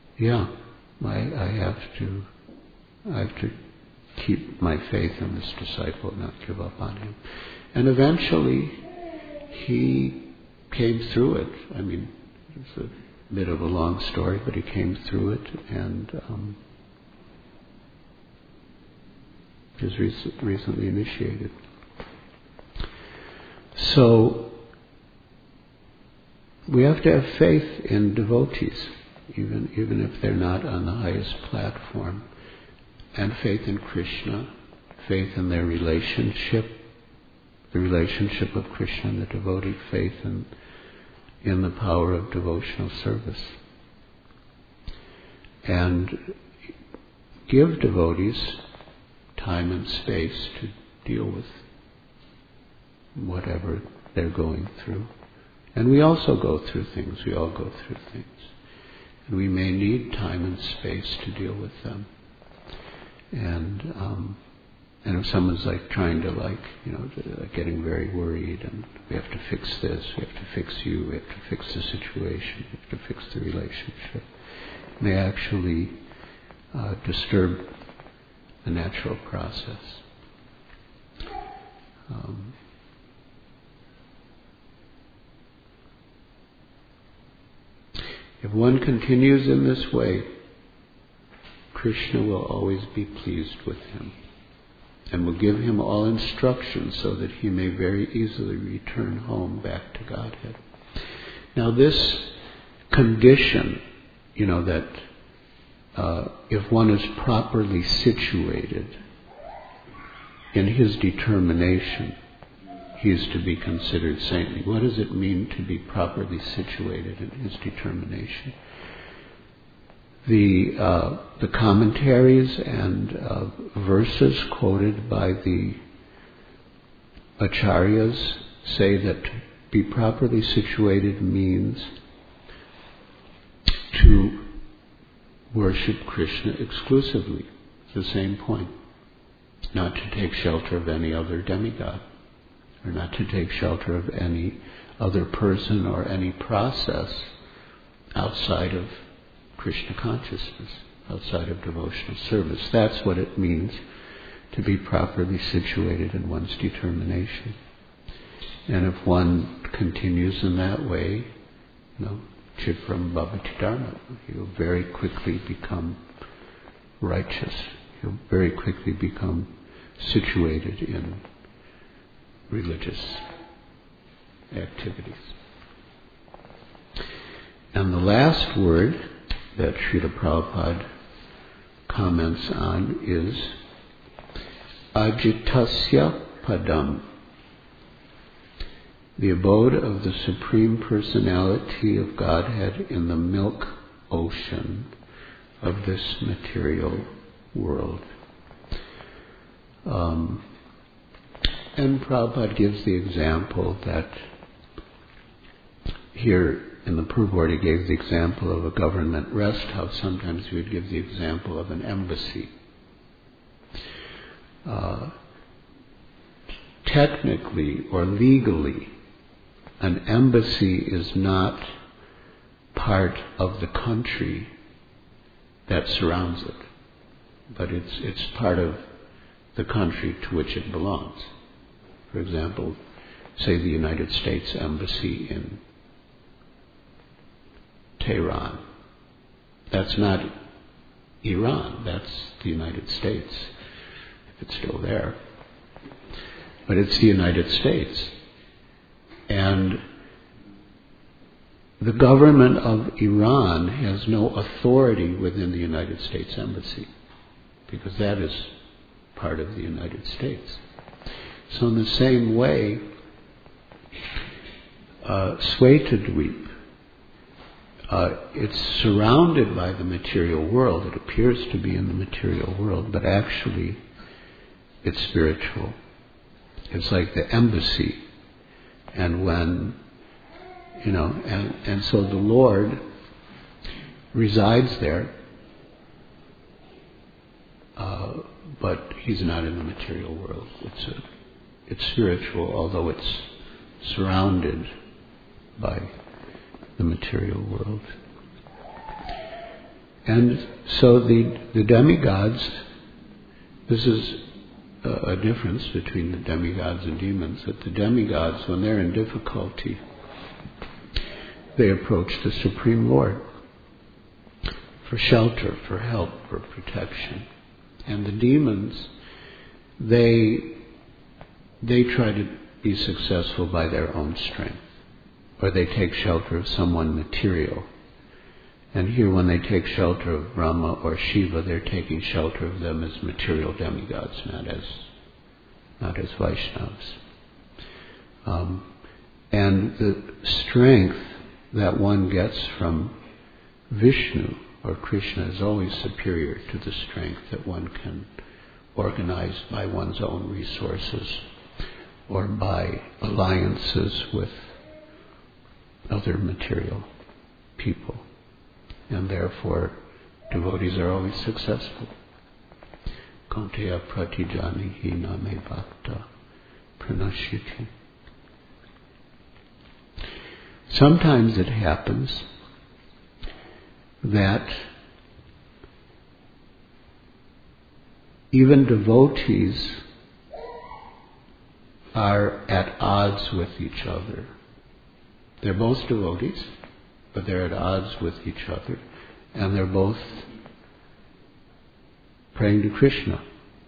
I have to keep my faith in this disciple and not give up on him. And eventually, he came through it. I mean, it's a bit of a long story, but he came through it, and was recently initiated. So, we have to have faith in devotees, even if they're not on the highest platform, and faith in Krishna, faith in their relationship, the relationship of Krishna and the devotee, faith in the power of devotional service. And give devotees time and space to deal with whatever they're going through. And we also go through things. We all go through things. And we may need time and space to deal with them. And if someone's trying to getting very worried, and we have to fix this, we have to fix you, we have to fix the situation, we have to fix the relationship, it may actually disturb the natural process. If one continues in this way, Krishna will always be pleased with him and will give him all instructions so that he may very easily return home back to Godhead. Now this condition, that if one is properly situated in his determination, he is to be considered saintly. What does it mean to be properly situated in his determination? The commentaries and verses quoted by the acharyas say that to be properly situated means to worship Krishna exclusively. It's the same point. Not to take shelter of any other demigod, or not to take shelter of any other person or any process outside of Krishna consciousness, outside of devotional service. That's what it means to be properly situated in one's determination. And if one continues in that way, Chitram Bhavati Dharma, he'll very quickly become righteous. He'll very quickly become situated in religious activities. And the last word that Srila Prabhupada comments on is Ajitasya Padam, the abode of the Supreme Personality of Godhead in the milk ocean of this material world. And Prabhupada gives the example that here in the purport he gave the example of a government rest house. Sometimes he would give the example of an embassy. Technically or legally, an embassy is not part of the country that surrounds it. but it's part of the country to which it belongs. For example, say the United States Embassy in Tehran. That's not Iran, that's the United States, if it's still there. But it's the United States. And the government of Iran has no authority within the United States Embassy, because that is part of the United States. So in the same way, Svetadweep, it's surrounded by the material world. It appears to be in the material world, but actually it's spiritual. It's like the embassy. And when, and so the Lord resides there, but He's not in the material world. It's spiritual, although it's surrounded by the material world. And so the demigods, this is a difference between the demigods and demons, that the demigods, when they're in difficulty, they approach the Supreme Lord for shelter, for help, for protection. And the demons, they try to be successful by their own strength, or they take shelter of someone material. And here, when they take shelter of Brahma or Shiva, they're taking shelter of them as material demigods, not as Vaishnavas. And the strength that one gets from Vishnu or Krishna is always superior to the strength that one can organize by one's own resources or by alliances with other material people. And therefore, devotees are always successful. Kanteya pratijanihi name bhakta pranashyati. Sometimes it happens that even devotees are at odds with each other. They're both devotees, but they're at odds with each other, and they're both praying to Krishna.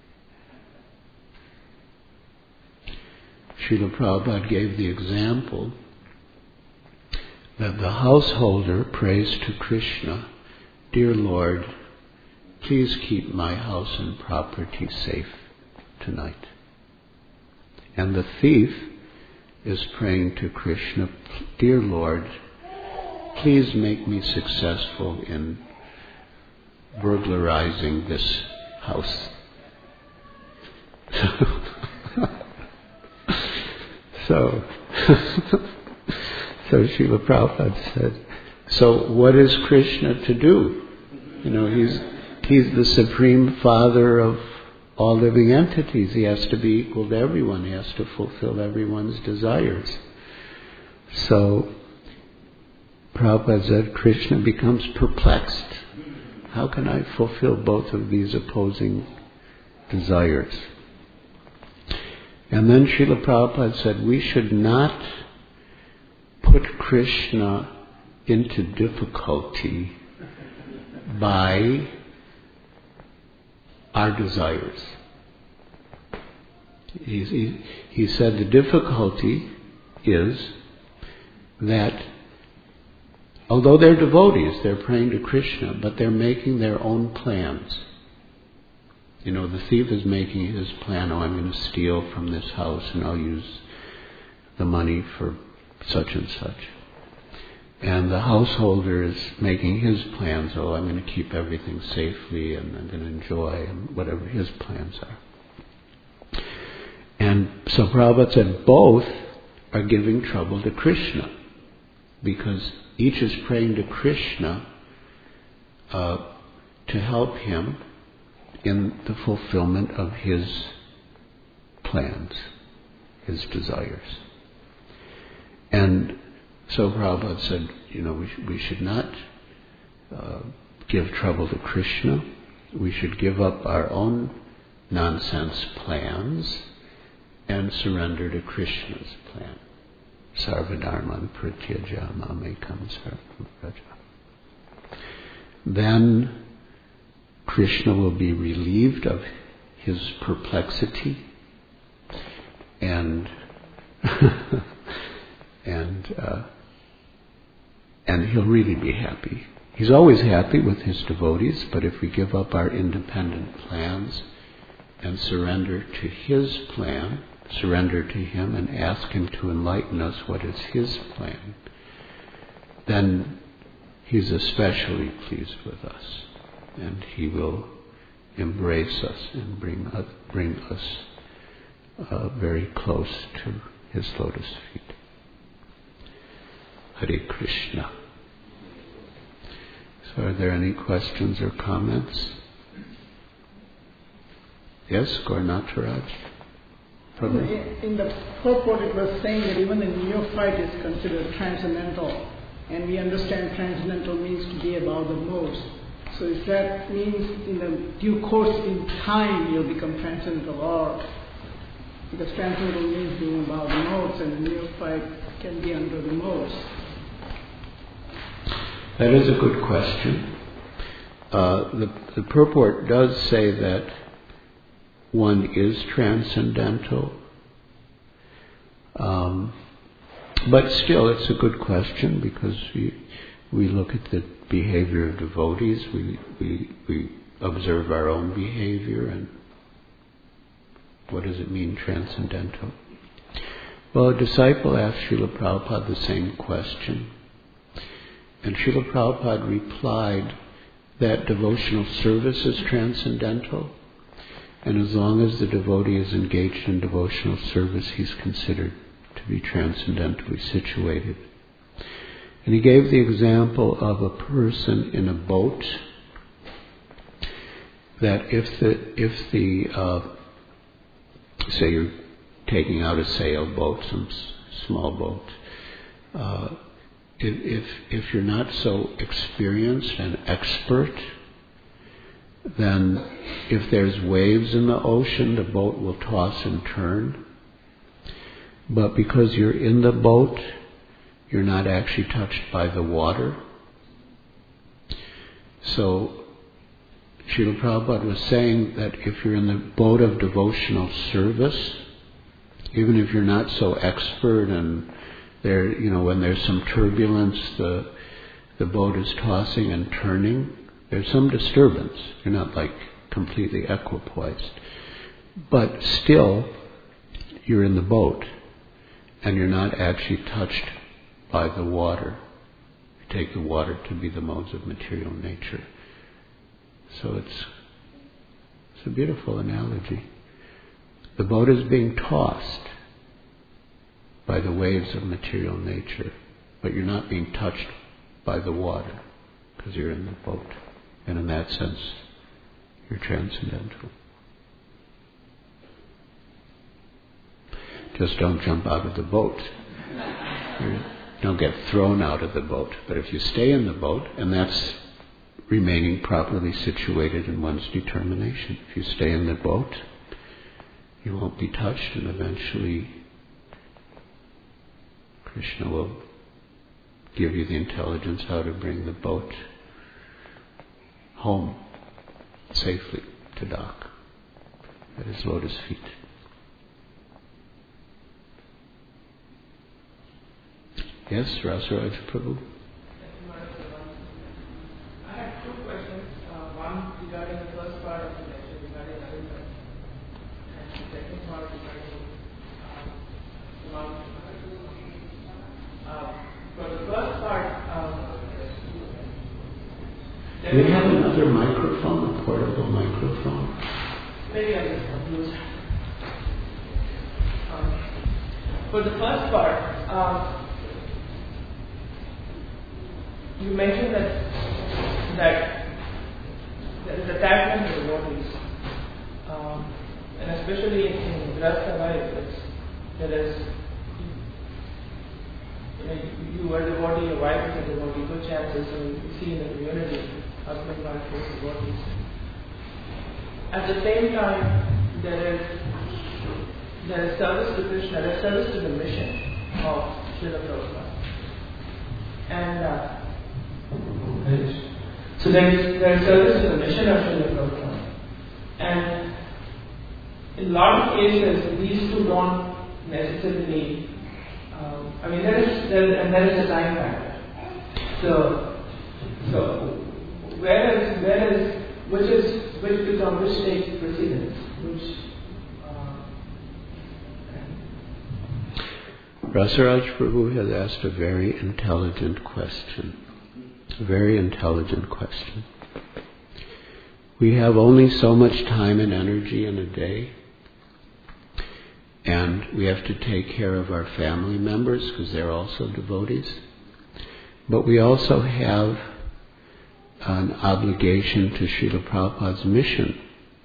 Srila Prabhupada gave the example that the householder prays to Krishna, "Dear Lord, please keep my house and property safe tonight." And the thief is praying to Krishna, "Dear Lord, please make me successful in burglarizing this house." So Srila Prabhupada said, so what is Krishna to do? He's the Supreme Father of all living entities. He has to be equal to everyone. He has to fulfill everyone's desires. So Prabhupada said, Krishna becomes perplexed. How can I fulfill both of these opposing desires? And then Srila Prabhupada said, we should not put Krishna into difficulty by our desires. He said the difficulty is that although they're devotees, they're praying to Krishna, but they're making their own plans. The thief is making his plan, I'm going to steal from this house and I'll use the money for such and such. And the householder is making his plans, I'm going to keep everything safely and I'm going to enjoy and whatever his plans are. And so Prabhupada said both are giving trouble to Krishna, because each is praying to Krishna to help him in the fulfillment of his plans, his desires. And so Prabhupada said, we should not give trouble to Krishna, we should give up our own nonsense plans and surrender to Krishna's plan. Sarvadharman pratyaja mamekam sarvam vraja. Then Krishna will be relieved of his perplexity and he'll really be happy. He's always happy with his devotees, but if we give up our independent plans and surrender to his plan, surrender to him and ask him to enlighten us what is his plan, then he's especially pleased with us, and he will embrace us and bring us very close to his lotus feet. Hare Krishna. So are there any questions or comments? Yes, Gaurnataraj? In the purport it was saying that even the neophyte is considered transcendental, and we understand transcendental means to be above the modes. So if that means in the due course in time you'll become transcendental, or because transcendental means being above the modes and the neophyte can be under the modes? That is a good question. The purport does say that one is transcendental, but still it's a good question because we look at the behavior of devotees, we observe our own behavior, and what does it mean, transcendental? Well, a disciple asked Srila Prabhupada the same question, and Srila Prabhupada replied that devotional service is transcendental, and as long as the devotee is engaged in devotional service, he's considered to be transcendentally situated. And he gave the example of a person in a boat, that if the say you're taking out a sailboat, some small boat, if you're not so experienced and expert, then if there's waves in the ocean, the boat will toss and turn. But because you're in the boat, you're not actually touched by the water. So Srila Prabhupada was saying that if you're in the boat of devotional service, even if you're not so expert and there, when there's some turbulence, the boat is tossing and turning, there's some disturbance. You're not like completely equipoised. But still, you're in the boat and you're not actually touched by the water. You take the water to be the modes of material nature. So it's a beautiful analogy. The boat is being tossed by the waves of material nature, but you're not being touched by the water because you're in the boat. And in that sense, you're transcendental. Just don't jump out of the boat. Don't get thrown out of the boat. But if you stay in the boat, and that's remaining properly situated in one's determination. If you stay in the boat, you won't be touched, and eventually Krishna will give you the intelligence how to bring the boat home safely to dock at his lotus feet. Yes, Rasaraj Prabhu? I have two questions. One regarding the first part of the lecture, regarding Arindam, and the second part regarding Mount. For the first part, do we have another microphone, a portable microphone? Maybe I will use. For the first part, you mentioned that there is attachment to devotees, and especially in Grasta life, there is, you are a devotee, your wife is a devotee, good chances, so you see in the community, husband, wife, both devotees. at the same time, there is service to Krishna, there is service to the mission of Srila Prabhupada. And so there is service to the mission of Srila Prabhupada. And in a lot of cases, these two don't necessarily, there is a time factor. So which takes precedence? Rasaraj Prabhu has asked a very intelligent question. A very intelligent question. We have only so much time and energy in a day, and we have to take care of our family members because they're also devotees. But we also have an obligation to Srila Prabhupada's mission.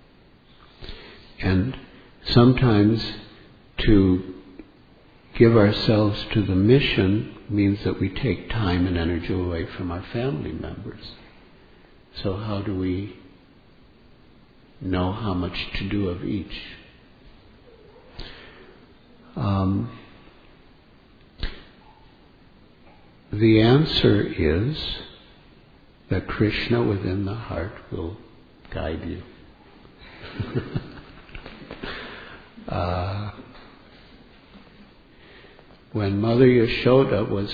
And sometimes to give ourselves to the mission means that we take time and energy away from our family members. So how do we know how much to do of each? The answer is that Krishna within the heart will guide you. When Mother Yashoda was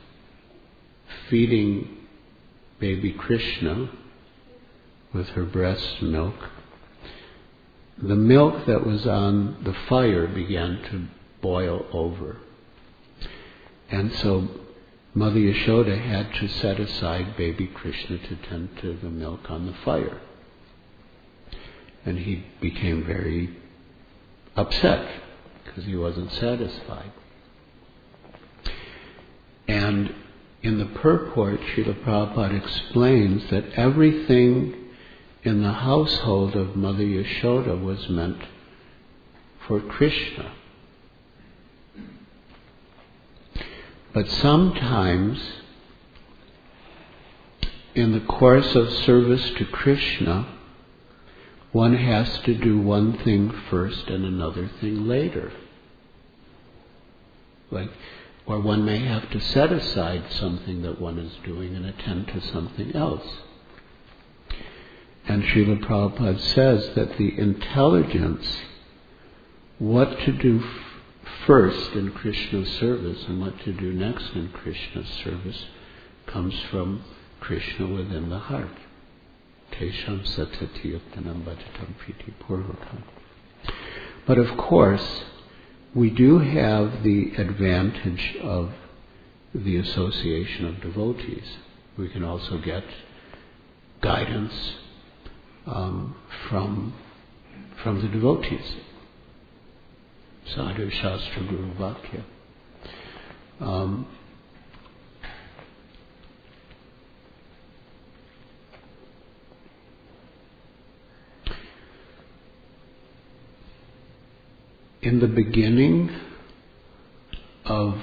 feeding baby Krishna with her breast milk, the milk that was on the fire began to boil over. And so Mother Yashoda had to set aside baby Krishna to tend to the milk on the fire. And he became very upset because he wasn't satisfied. And in the purport, Srila Prabhupada explains that everything in the household of Mother Yashoda was meant for Krishna. But sometimes, in the course of service to Krishna, one has to do one thing first and another thing later. Or one may have to set aside something that one is doing and attend to something else. And Srila Prabhupada says that the intelligence, what to do first in Krishna's service and what to do next in Krishna's service, comes from Krishna within the heart. Tesham satati yuktanam bhajatam priti purvakam. But of course, we do have the advantage of the association of devotees. We can also get guidance from the devotees. Sadhu Shastra Guru Vakya. In the beginning of,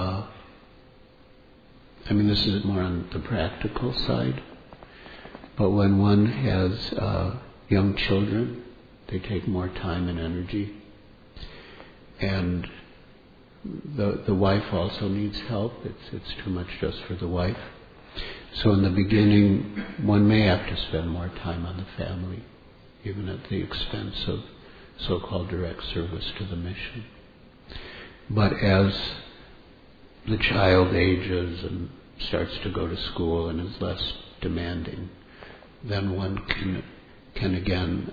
this is more on the practical side, but when one has young children, they take more time and energy. And the wife also needs help. It's too much just for the wife. So in the beginning, one may have to spend more time on the family, even at the expense of so-called direct service to the mission. But as the child ages and starts to go to school and is less demanding, then one can again,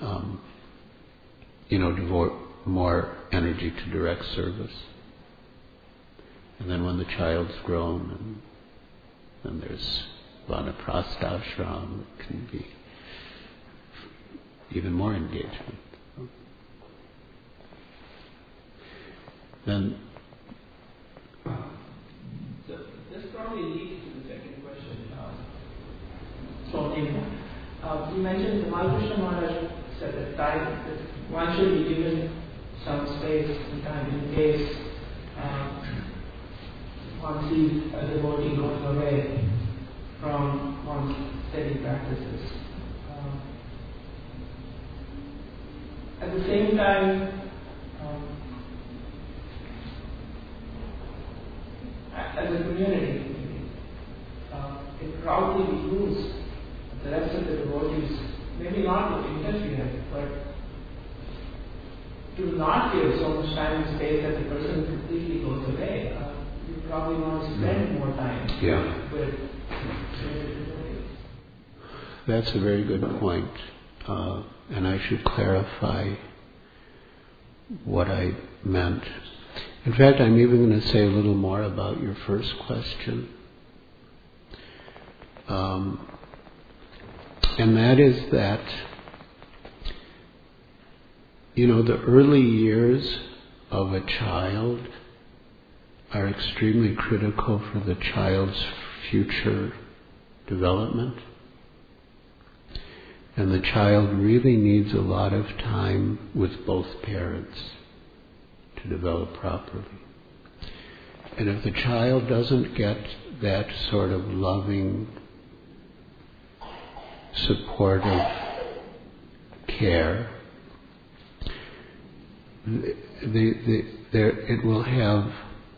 devote more energy to direct service. And then when the child's grown, and there's vanaprastha ashram, it can be even more engagement. Then this probably leads to the second question. You mentioned Malkrishna Maharaj said that one should be given some space and time in case one sees a devotee going away from one's steady practices. the same time, as a community, it proudly includes the rest of the devotees, maybe not to interfere, but to not give so much time and space that the person completely goes away. You probably want to spend more time with devotees. That's a very good point. And I should clarify what I meant. In fact, I'm even going to say a little more about your first question. And that is that, the early years of a child are extremely critical for the child's future development. And the child really needs a lot of time with both parents to develop properly. And if the child doesn't get that sort of loving, supportive care, it will have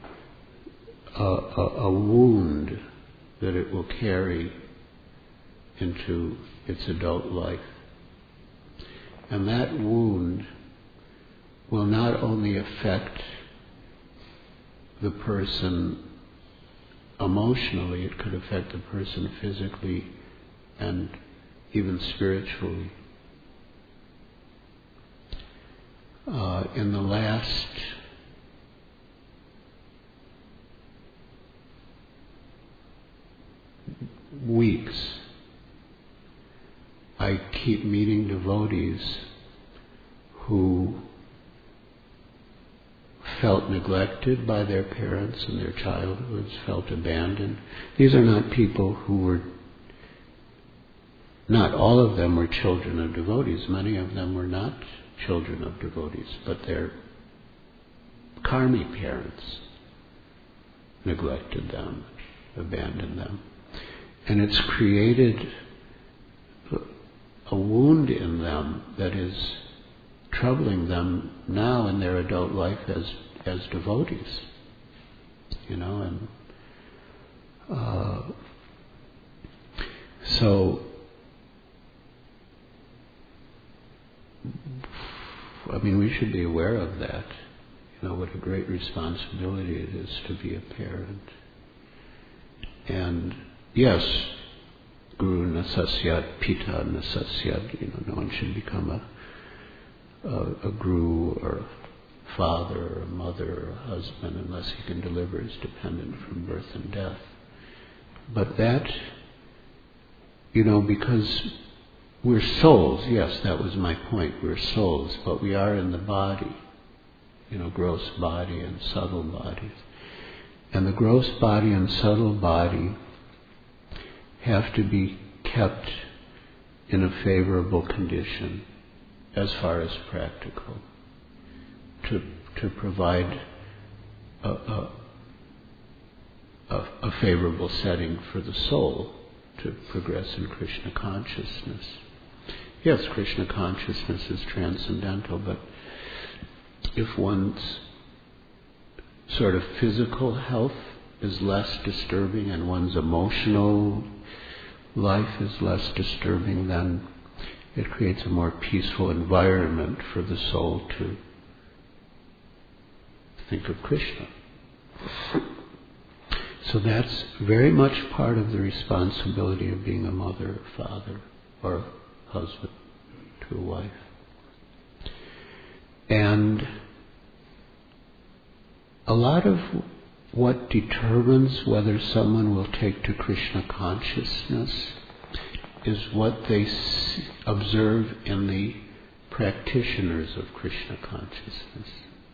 a wound that it will carry into its adult life. And that wound will not only affect the person emotionally, it could affect the person physically and even spiritually. In the last weeks, I keep meeting devotees who felt neglected by their parents in their childhoods, felt abandoned. These are not people not all of them were children of devotees. Many of them were not children of devotees, but their karmic parents neglected them, abandoned them. And it's created a wound in them that is troubling them now in their adult life as devotees, and so we should be aware of that. What a great responsibility it is to be a parent. And yes, Guru nasasyat, Pita nasasyat. No one should become a guru or a father or a mother or a husband unless he can deliver his dependent from birth and death. But that, because we're souls, yes, that was my point, we're souls, but we are in the body, gross body and subtle bodies. And the gross body and subtle body have to be kept in a favorable condition as far as practical, to provide a favorable setting for the soul to progress in Krishna consciousness. Yes, Krishna consciousness is transcendental, but if one's sort of physical health is less disturbing and one's emotional life is less disturbing, then it creates a more peaceful environment for the soul to think of Krishna. So that's very much part of the responsibility of being a mother, or father, or a husband to a wife. And a lot of what determines whether someone will take to Krishna consciousness is what they observe in the practitioners of Krishna consciousness.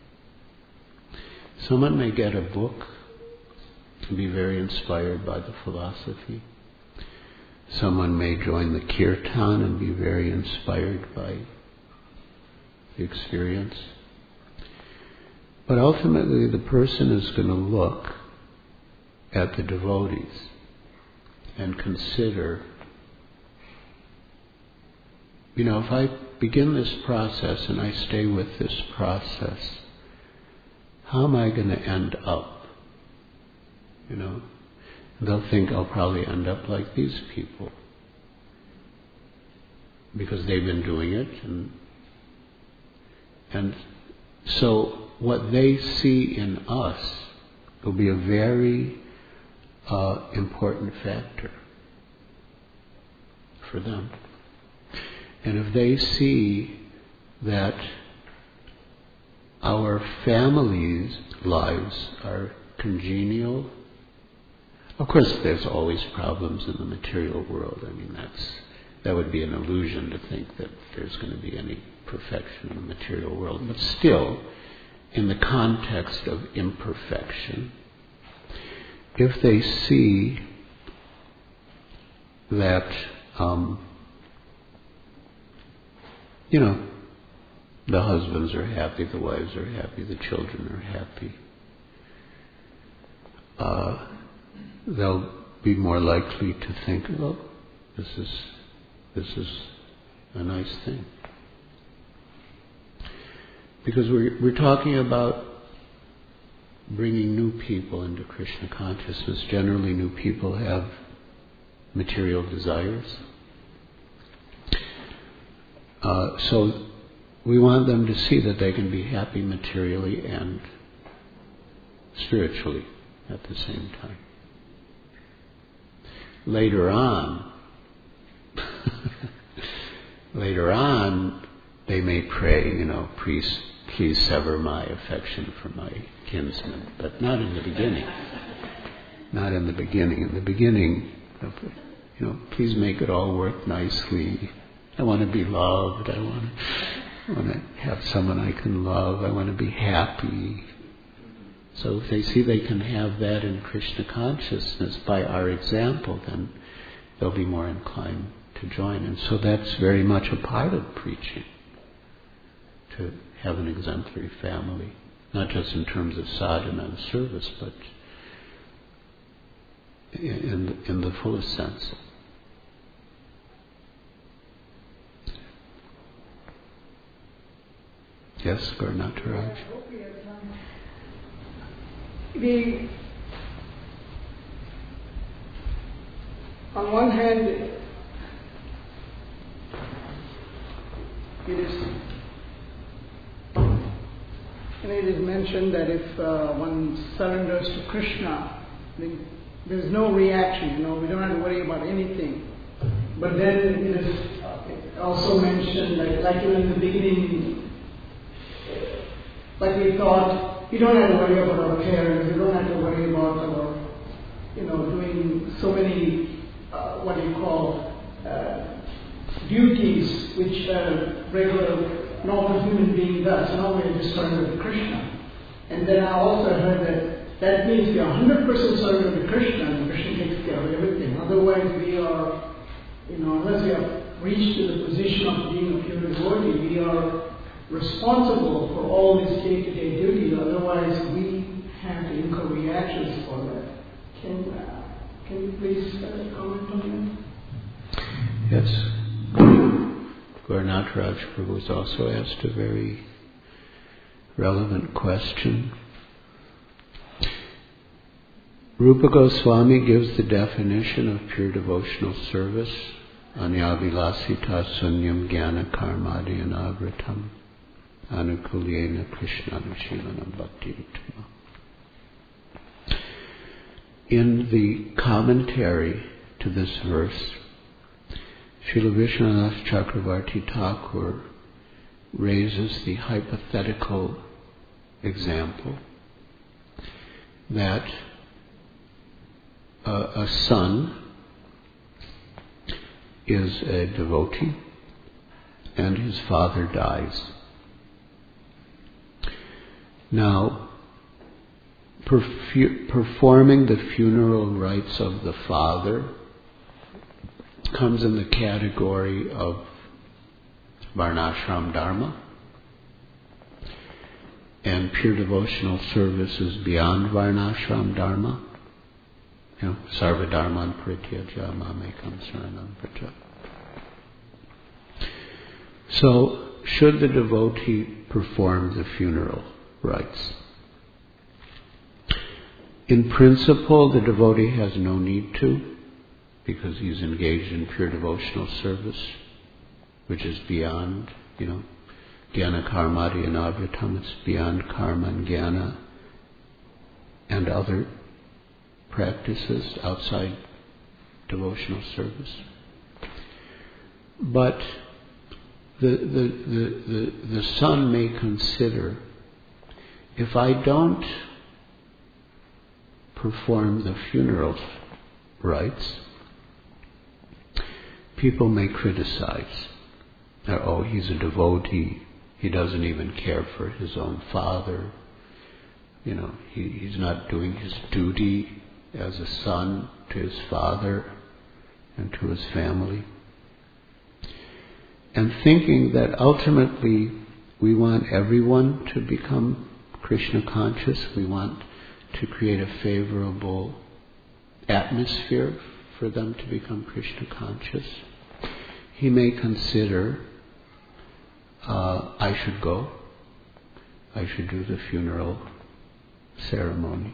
Someone may get a book and be very inspired by the philosophy. Someone may join the kirtan and be very inspired by the experience. But ultimately the person is going to look at the devotees and consider, if I begin this process and I stay with this process, how am I going to end up? You know, they'll think I'll probably end up like these people because they've been doing it, and so what they see in us will be a very important factor for them. And if they see that our families' lives are congenial, of course there's always problems in the material world. I mean, that would be an illusion to think that there's going to be any perfection in the material world. But still, in the context of imperfection, if they see that, the husbands are happy, the wives are happy, the children are happy, they'll be more likely to think, oh, this is a nice thing. Because we're talking about bringing new people into Krishna consciousness. Generally, new people have material desires. So we want them to see that they can be happy materially and spiritually at the same time. Later on, they may pray, please sever my affection for my kinsman, but not in the beginning. Not in the beginning. In the beginning, please make it all work nicely. I want to be loved. I want to have someone I can love. I want to be happy. So if they see they can have that in Krishna consciousness by our example, then they'll be more inclined to join. And so that's very much a part of preaching, to have an exemplary family, not just in terms of sadhana and service, but in the fullest sense. Yes, Gauranataraj? On one hand, it is mentioned that if one surrenders to Krishna, there's no reaction, we don't have to worry about anything. But then it is also mentioned, like in the beginning, like we thought, you don't have to worry about our parents, you don't have to worry about our, doing so many, duties which a regular, normal human being does. We're just surrendered to Krishna. And then I also heard that means we are 100% surrendered to Krishna, and Krishna takes care of everything. Otherwise we are, unless we have reached to the position of being a pure devotee, we are responsible for all these day-to-day duties. Otherwise we have to incur reactions for that. Can you please comment on that? Yes. Gauranataraj Prabhu has also asked a very relevant question. Rupa Goswami gives the definition of pure devotional service, anyavilasita sunyam jnana karmadi anavritam anukulyena krishnanushilanam bhakti uttama. In the commentary to this verse, Srila Vishwanath Chakravarti Thakur raises the hypothetical example that a son is a devotee and his father dies. Now, performing the funeral rites of the father comes in the category of Varnashram Dharma, and pure devotional service is beyond Varnashram Dharma. Sarva Dharman Parityaja Mamekam Saranam Vraja. So, should the devotee perform the funeral rites? In principle, the devotee has no need to, because he's engaged in pure devotional service, which is beyond, Jnana Karmadi and Avritam. It's beyond karma and jnana and other practices outside devotional service. But the son may consider, if I don't perform the funeral rites, people may criticize. Oh, he's a devotee. He doesn't even care for his own father. He's not doing his duty as a son to his father and to his family. And thinking that ultimately we want everyone to become Krishna conscious, we want to create a favorable atmosphere for them to become Krishna conscious, he may consider, I should go, I should do the funeral ceremony.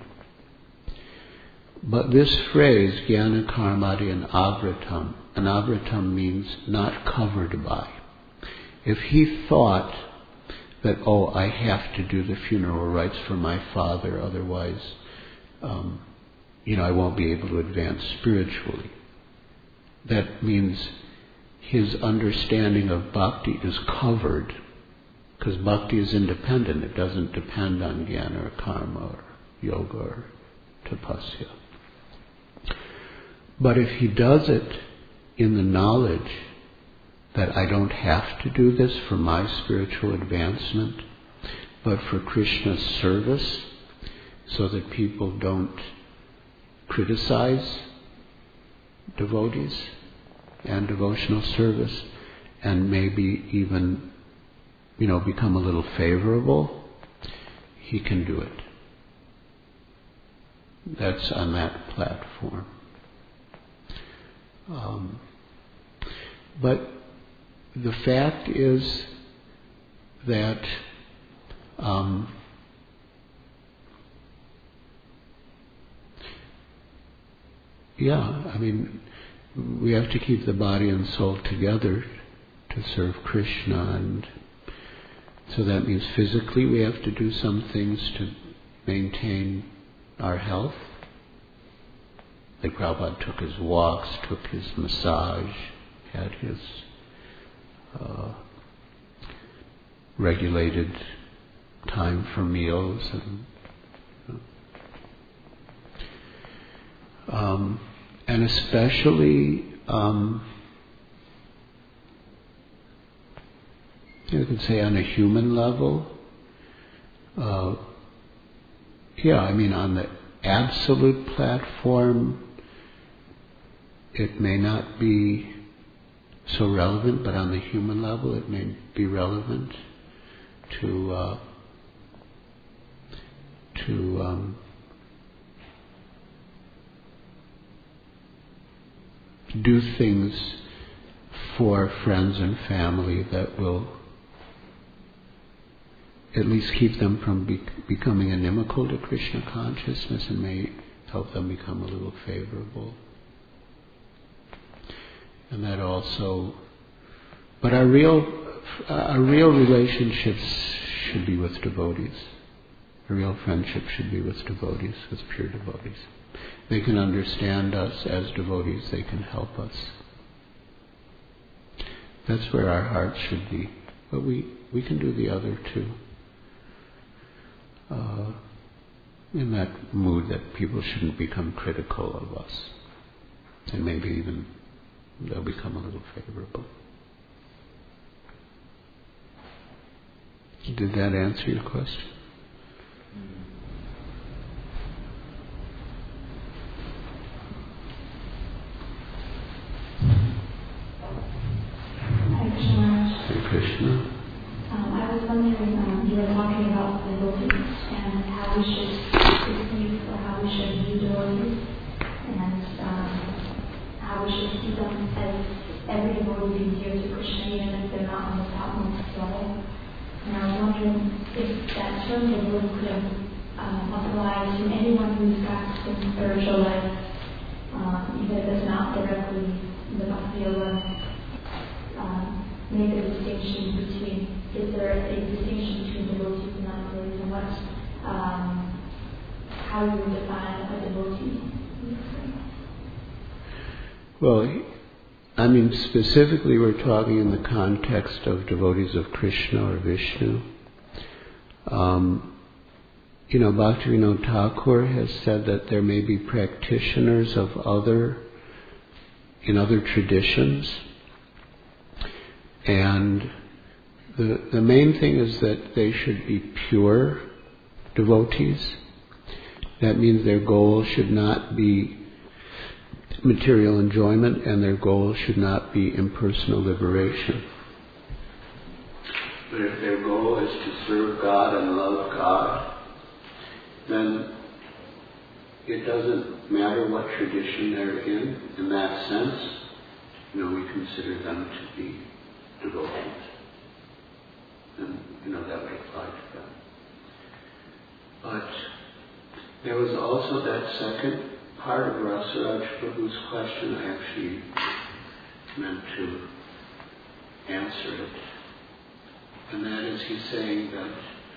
But this phrase, Jnana Karmadi and Avritam means not covered by. If he thought that, I have to do the funeral rites for my father, otherwise, I won't be able to advance spiritually. That means his understanding of bhakti is covered, because bhakti is independent. It doesn't depend on jnana or karma or yoga or tapasya. But if he does it in the knowledge that I don't have to do this for my spiritual advancement, but for Krishna's service, so that people don't criticize devotees and devotional service, and maybe even, become a little favorable, he can do it. That's on that platform. But the fact is that we have to keep the body and soul together to serve Krishna, and so that means physically we have to do some things to maintain our health. Like Prabhupada took his walks, took his massage, had his regulated time for meals, and especially you can say on a human level, on the absolute platform it may not be so relevant, but on the human level it may be relevant to do things for friends and family that will at least keep them from becoming inimical to Krishna consciousness, and may help them become a little favorable. And that also, but our real relationships should be with devotees. A real friendship should be with devotees, with pure devotees. They can understand us as devotees. They can help us. That's where our hearts should be. But we can do the other too. In that mood that people shouldn't become critical of us. And maybe even they'll become a little favorable. Did that answer your question? Hare Krishna. I was wondering, you were talking about devotees and how we should perceive or how we should view devotees, and how we should see them as every devotee is dear to Krishna, even if they're not on the topmost level. And I was wondering if that term devotee could apply to anyone who's practicing spiritual life, even if it's not directly the Bhakti Yoga. Make a distinction between, is there a distinction between devotees and non-devotees, and what, how you would define a devotee? Well, I mean, specifically we're talking in the context of devotees of Krishna or Vishnu. Bhaktivinoda Thakur has said that there may be practitioners of in other traditions. And the main thing is that they should be pure devotees. That means their goal should not be material enjoyment, and their goal should not be impersonal liberation. But if their goal is to serve God and love God, then it doesn't matter what tradition they're in that sense. We consider them to be devotees. And, that would apply to them. But there was also that second part of Rasaraj Prabhu's question. I actually meant to answer it. And that is, he's saying that,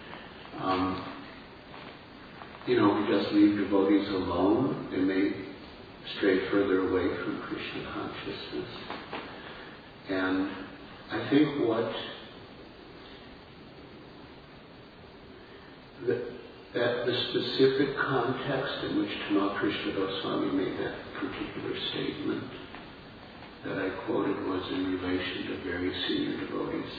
we just leave devotees alone. They may stray further away from Krishna consciousness. And I think that the specific context in which Tamal Krishna Goswami made that particular statement that I quoted was in relation to very senior devotees.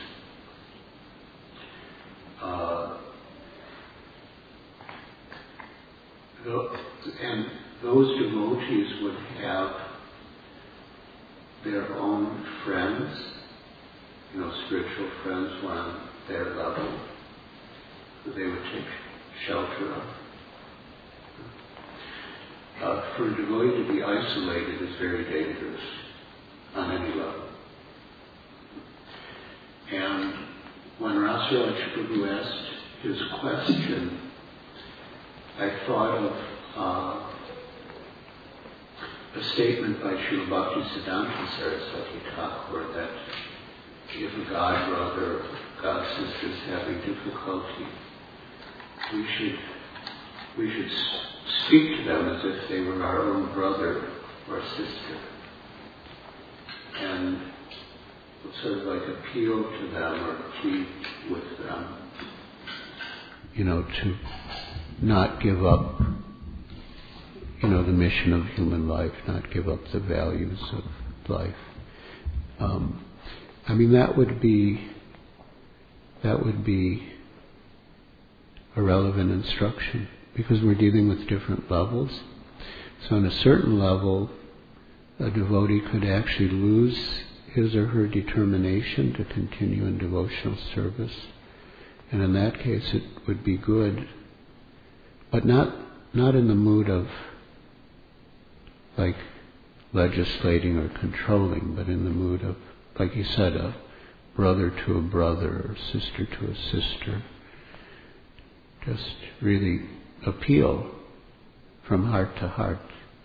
And those devotees would have their own friends, spiritual friends who are on their level, that they would take shelter of. For a devotee to be isolated is very dangerous on any level. And when Rasaraj Prabhu asked his question, I thought of a statement by Srila Bhaktisiddhanta Saraswati Thakur that if a god brother or god sister is having difficulty, we should speak to them as if they were our own brother or sister, and sort of like appeal to them or plead with them, to not give up, the mission of human life, not give up the values of life. That would be a relevant instruction, because we're dealing with different levels. So on a certain level, a devotee could actually lose his or her determination to continue in devotional service. And in that case it would be good, but not in the mood of like legislating or controlling, but in the mood of, like you said, a brother to a brother or sister to a sister. Just really appeal from heart to heart.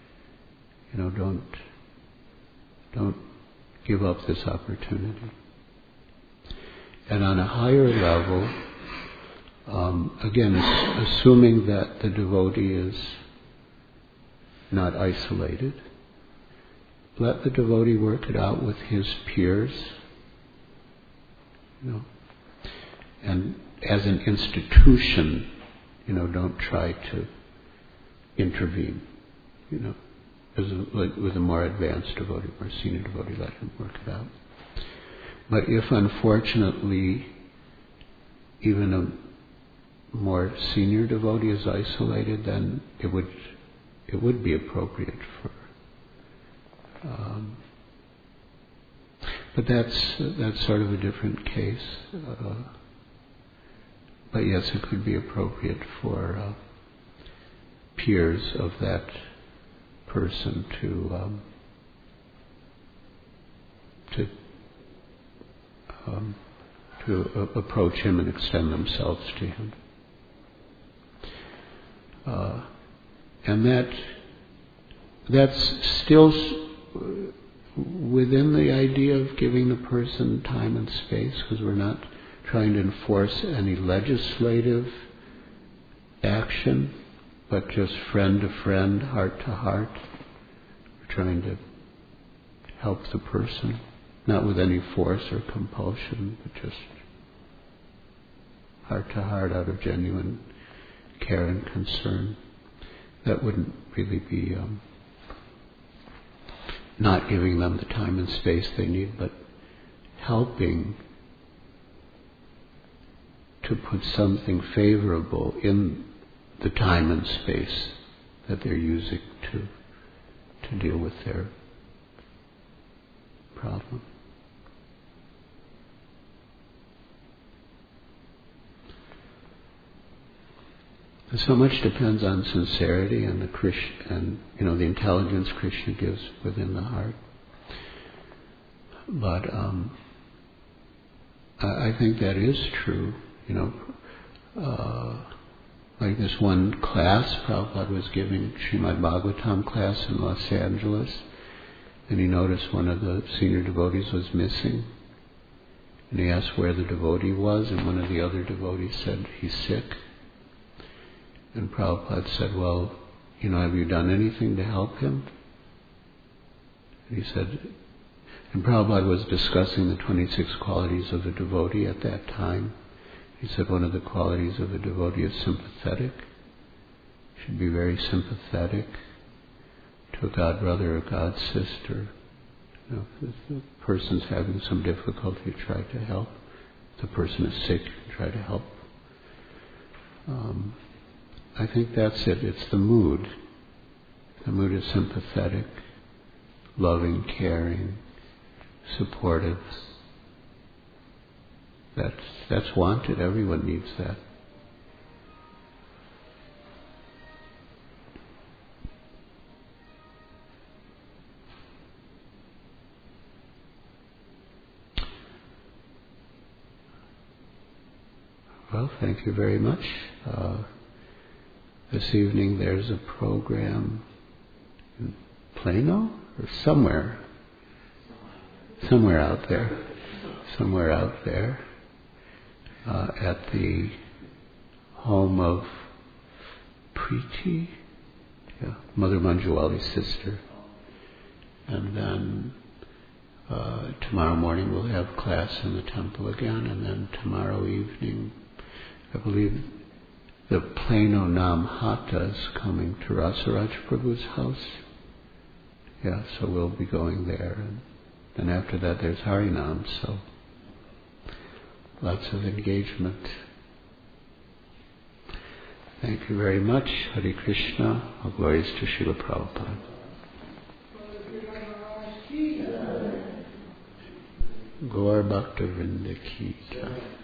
Don't give up this opportunity. And on a higher level, again, assuming that the devotee is not isolated, let the devotee work it out with his peers, and as an institution, don't try to intervene, with a more advanced devotee, more senior devotee, let him work it out. But if unfortunately even a more senior devotee is isolated, then it would be appropriate for. But that's sort of a different case. But yes, it could be appropriate for peers of that person to approach him and extend themselves to him. And that's still within the idea of giving the person time and space, because we're not trying to enforce any legislative action, but just friend to friend, heart to heart. We're trying to help the person, not with any force or compulsion, but just heart to heart out of genuine care and concern. That wouldn't really be not giving them the time and space they need, but helping to put something favorable in the time and space that they're using to deal with their problem. So much depends on sincerity and the intelligence Krishna gives within the heart. But I think that is true. Like this one class Prabhupada was giving, Srimad Bhagavatam class in Los Angeles, and he noticed one of the senior devotees was missing, and he asked where the devotee was, and one of the other devotees said he's sick. And Prabhupada said, well, have you done anything to help him? And he said, and Prabhupada was discussing the 26 qualities of a devotee at that time. He said one of the qualities of a devotee is sympathetic. Should be very sympathetic to a god brother or god sister. If the person's having some difficulty, try to help. If the person is sick, try to help. I think that's it. It's the mood. The mood is sympathetic, loving, caring, supportive. That's wanted. Everyone needs that. Well, thank you very much. This evening there's a program in Plano or somewhere out there, at the home of Preeti, Mother Manjuali's sister. And then tomorrow morning we'll have class in the temple again, and then tomorrow evening, I believe the Plano Namhata is coming to Rasaraj Prabhu's house. So we'll be going there. And then after that there's Harinam, so lots of engagement. Thank you very much. Hare Krishna. All glories to Srila Prabhupada. Gaur Bhakta Vrinda Ki Jai.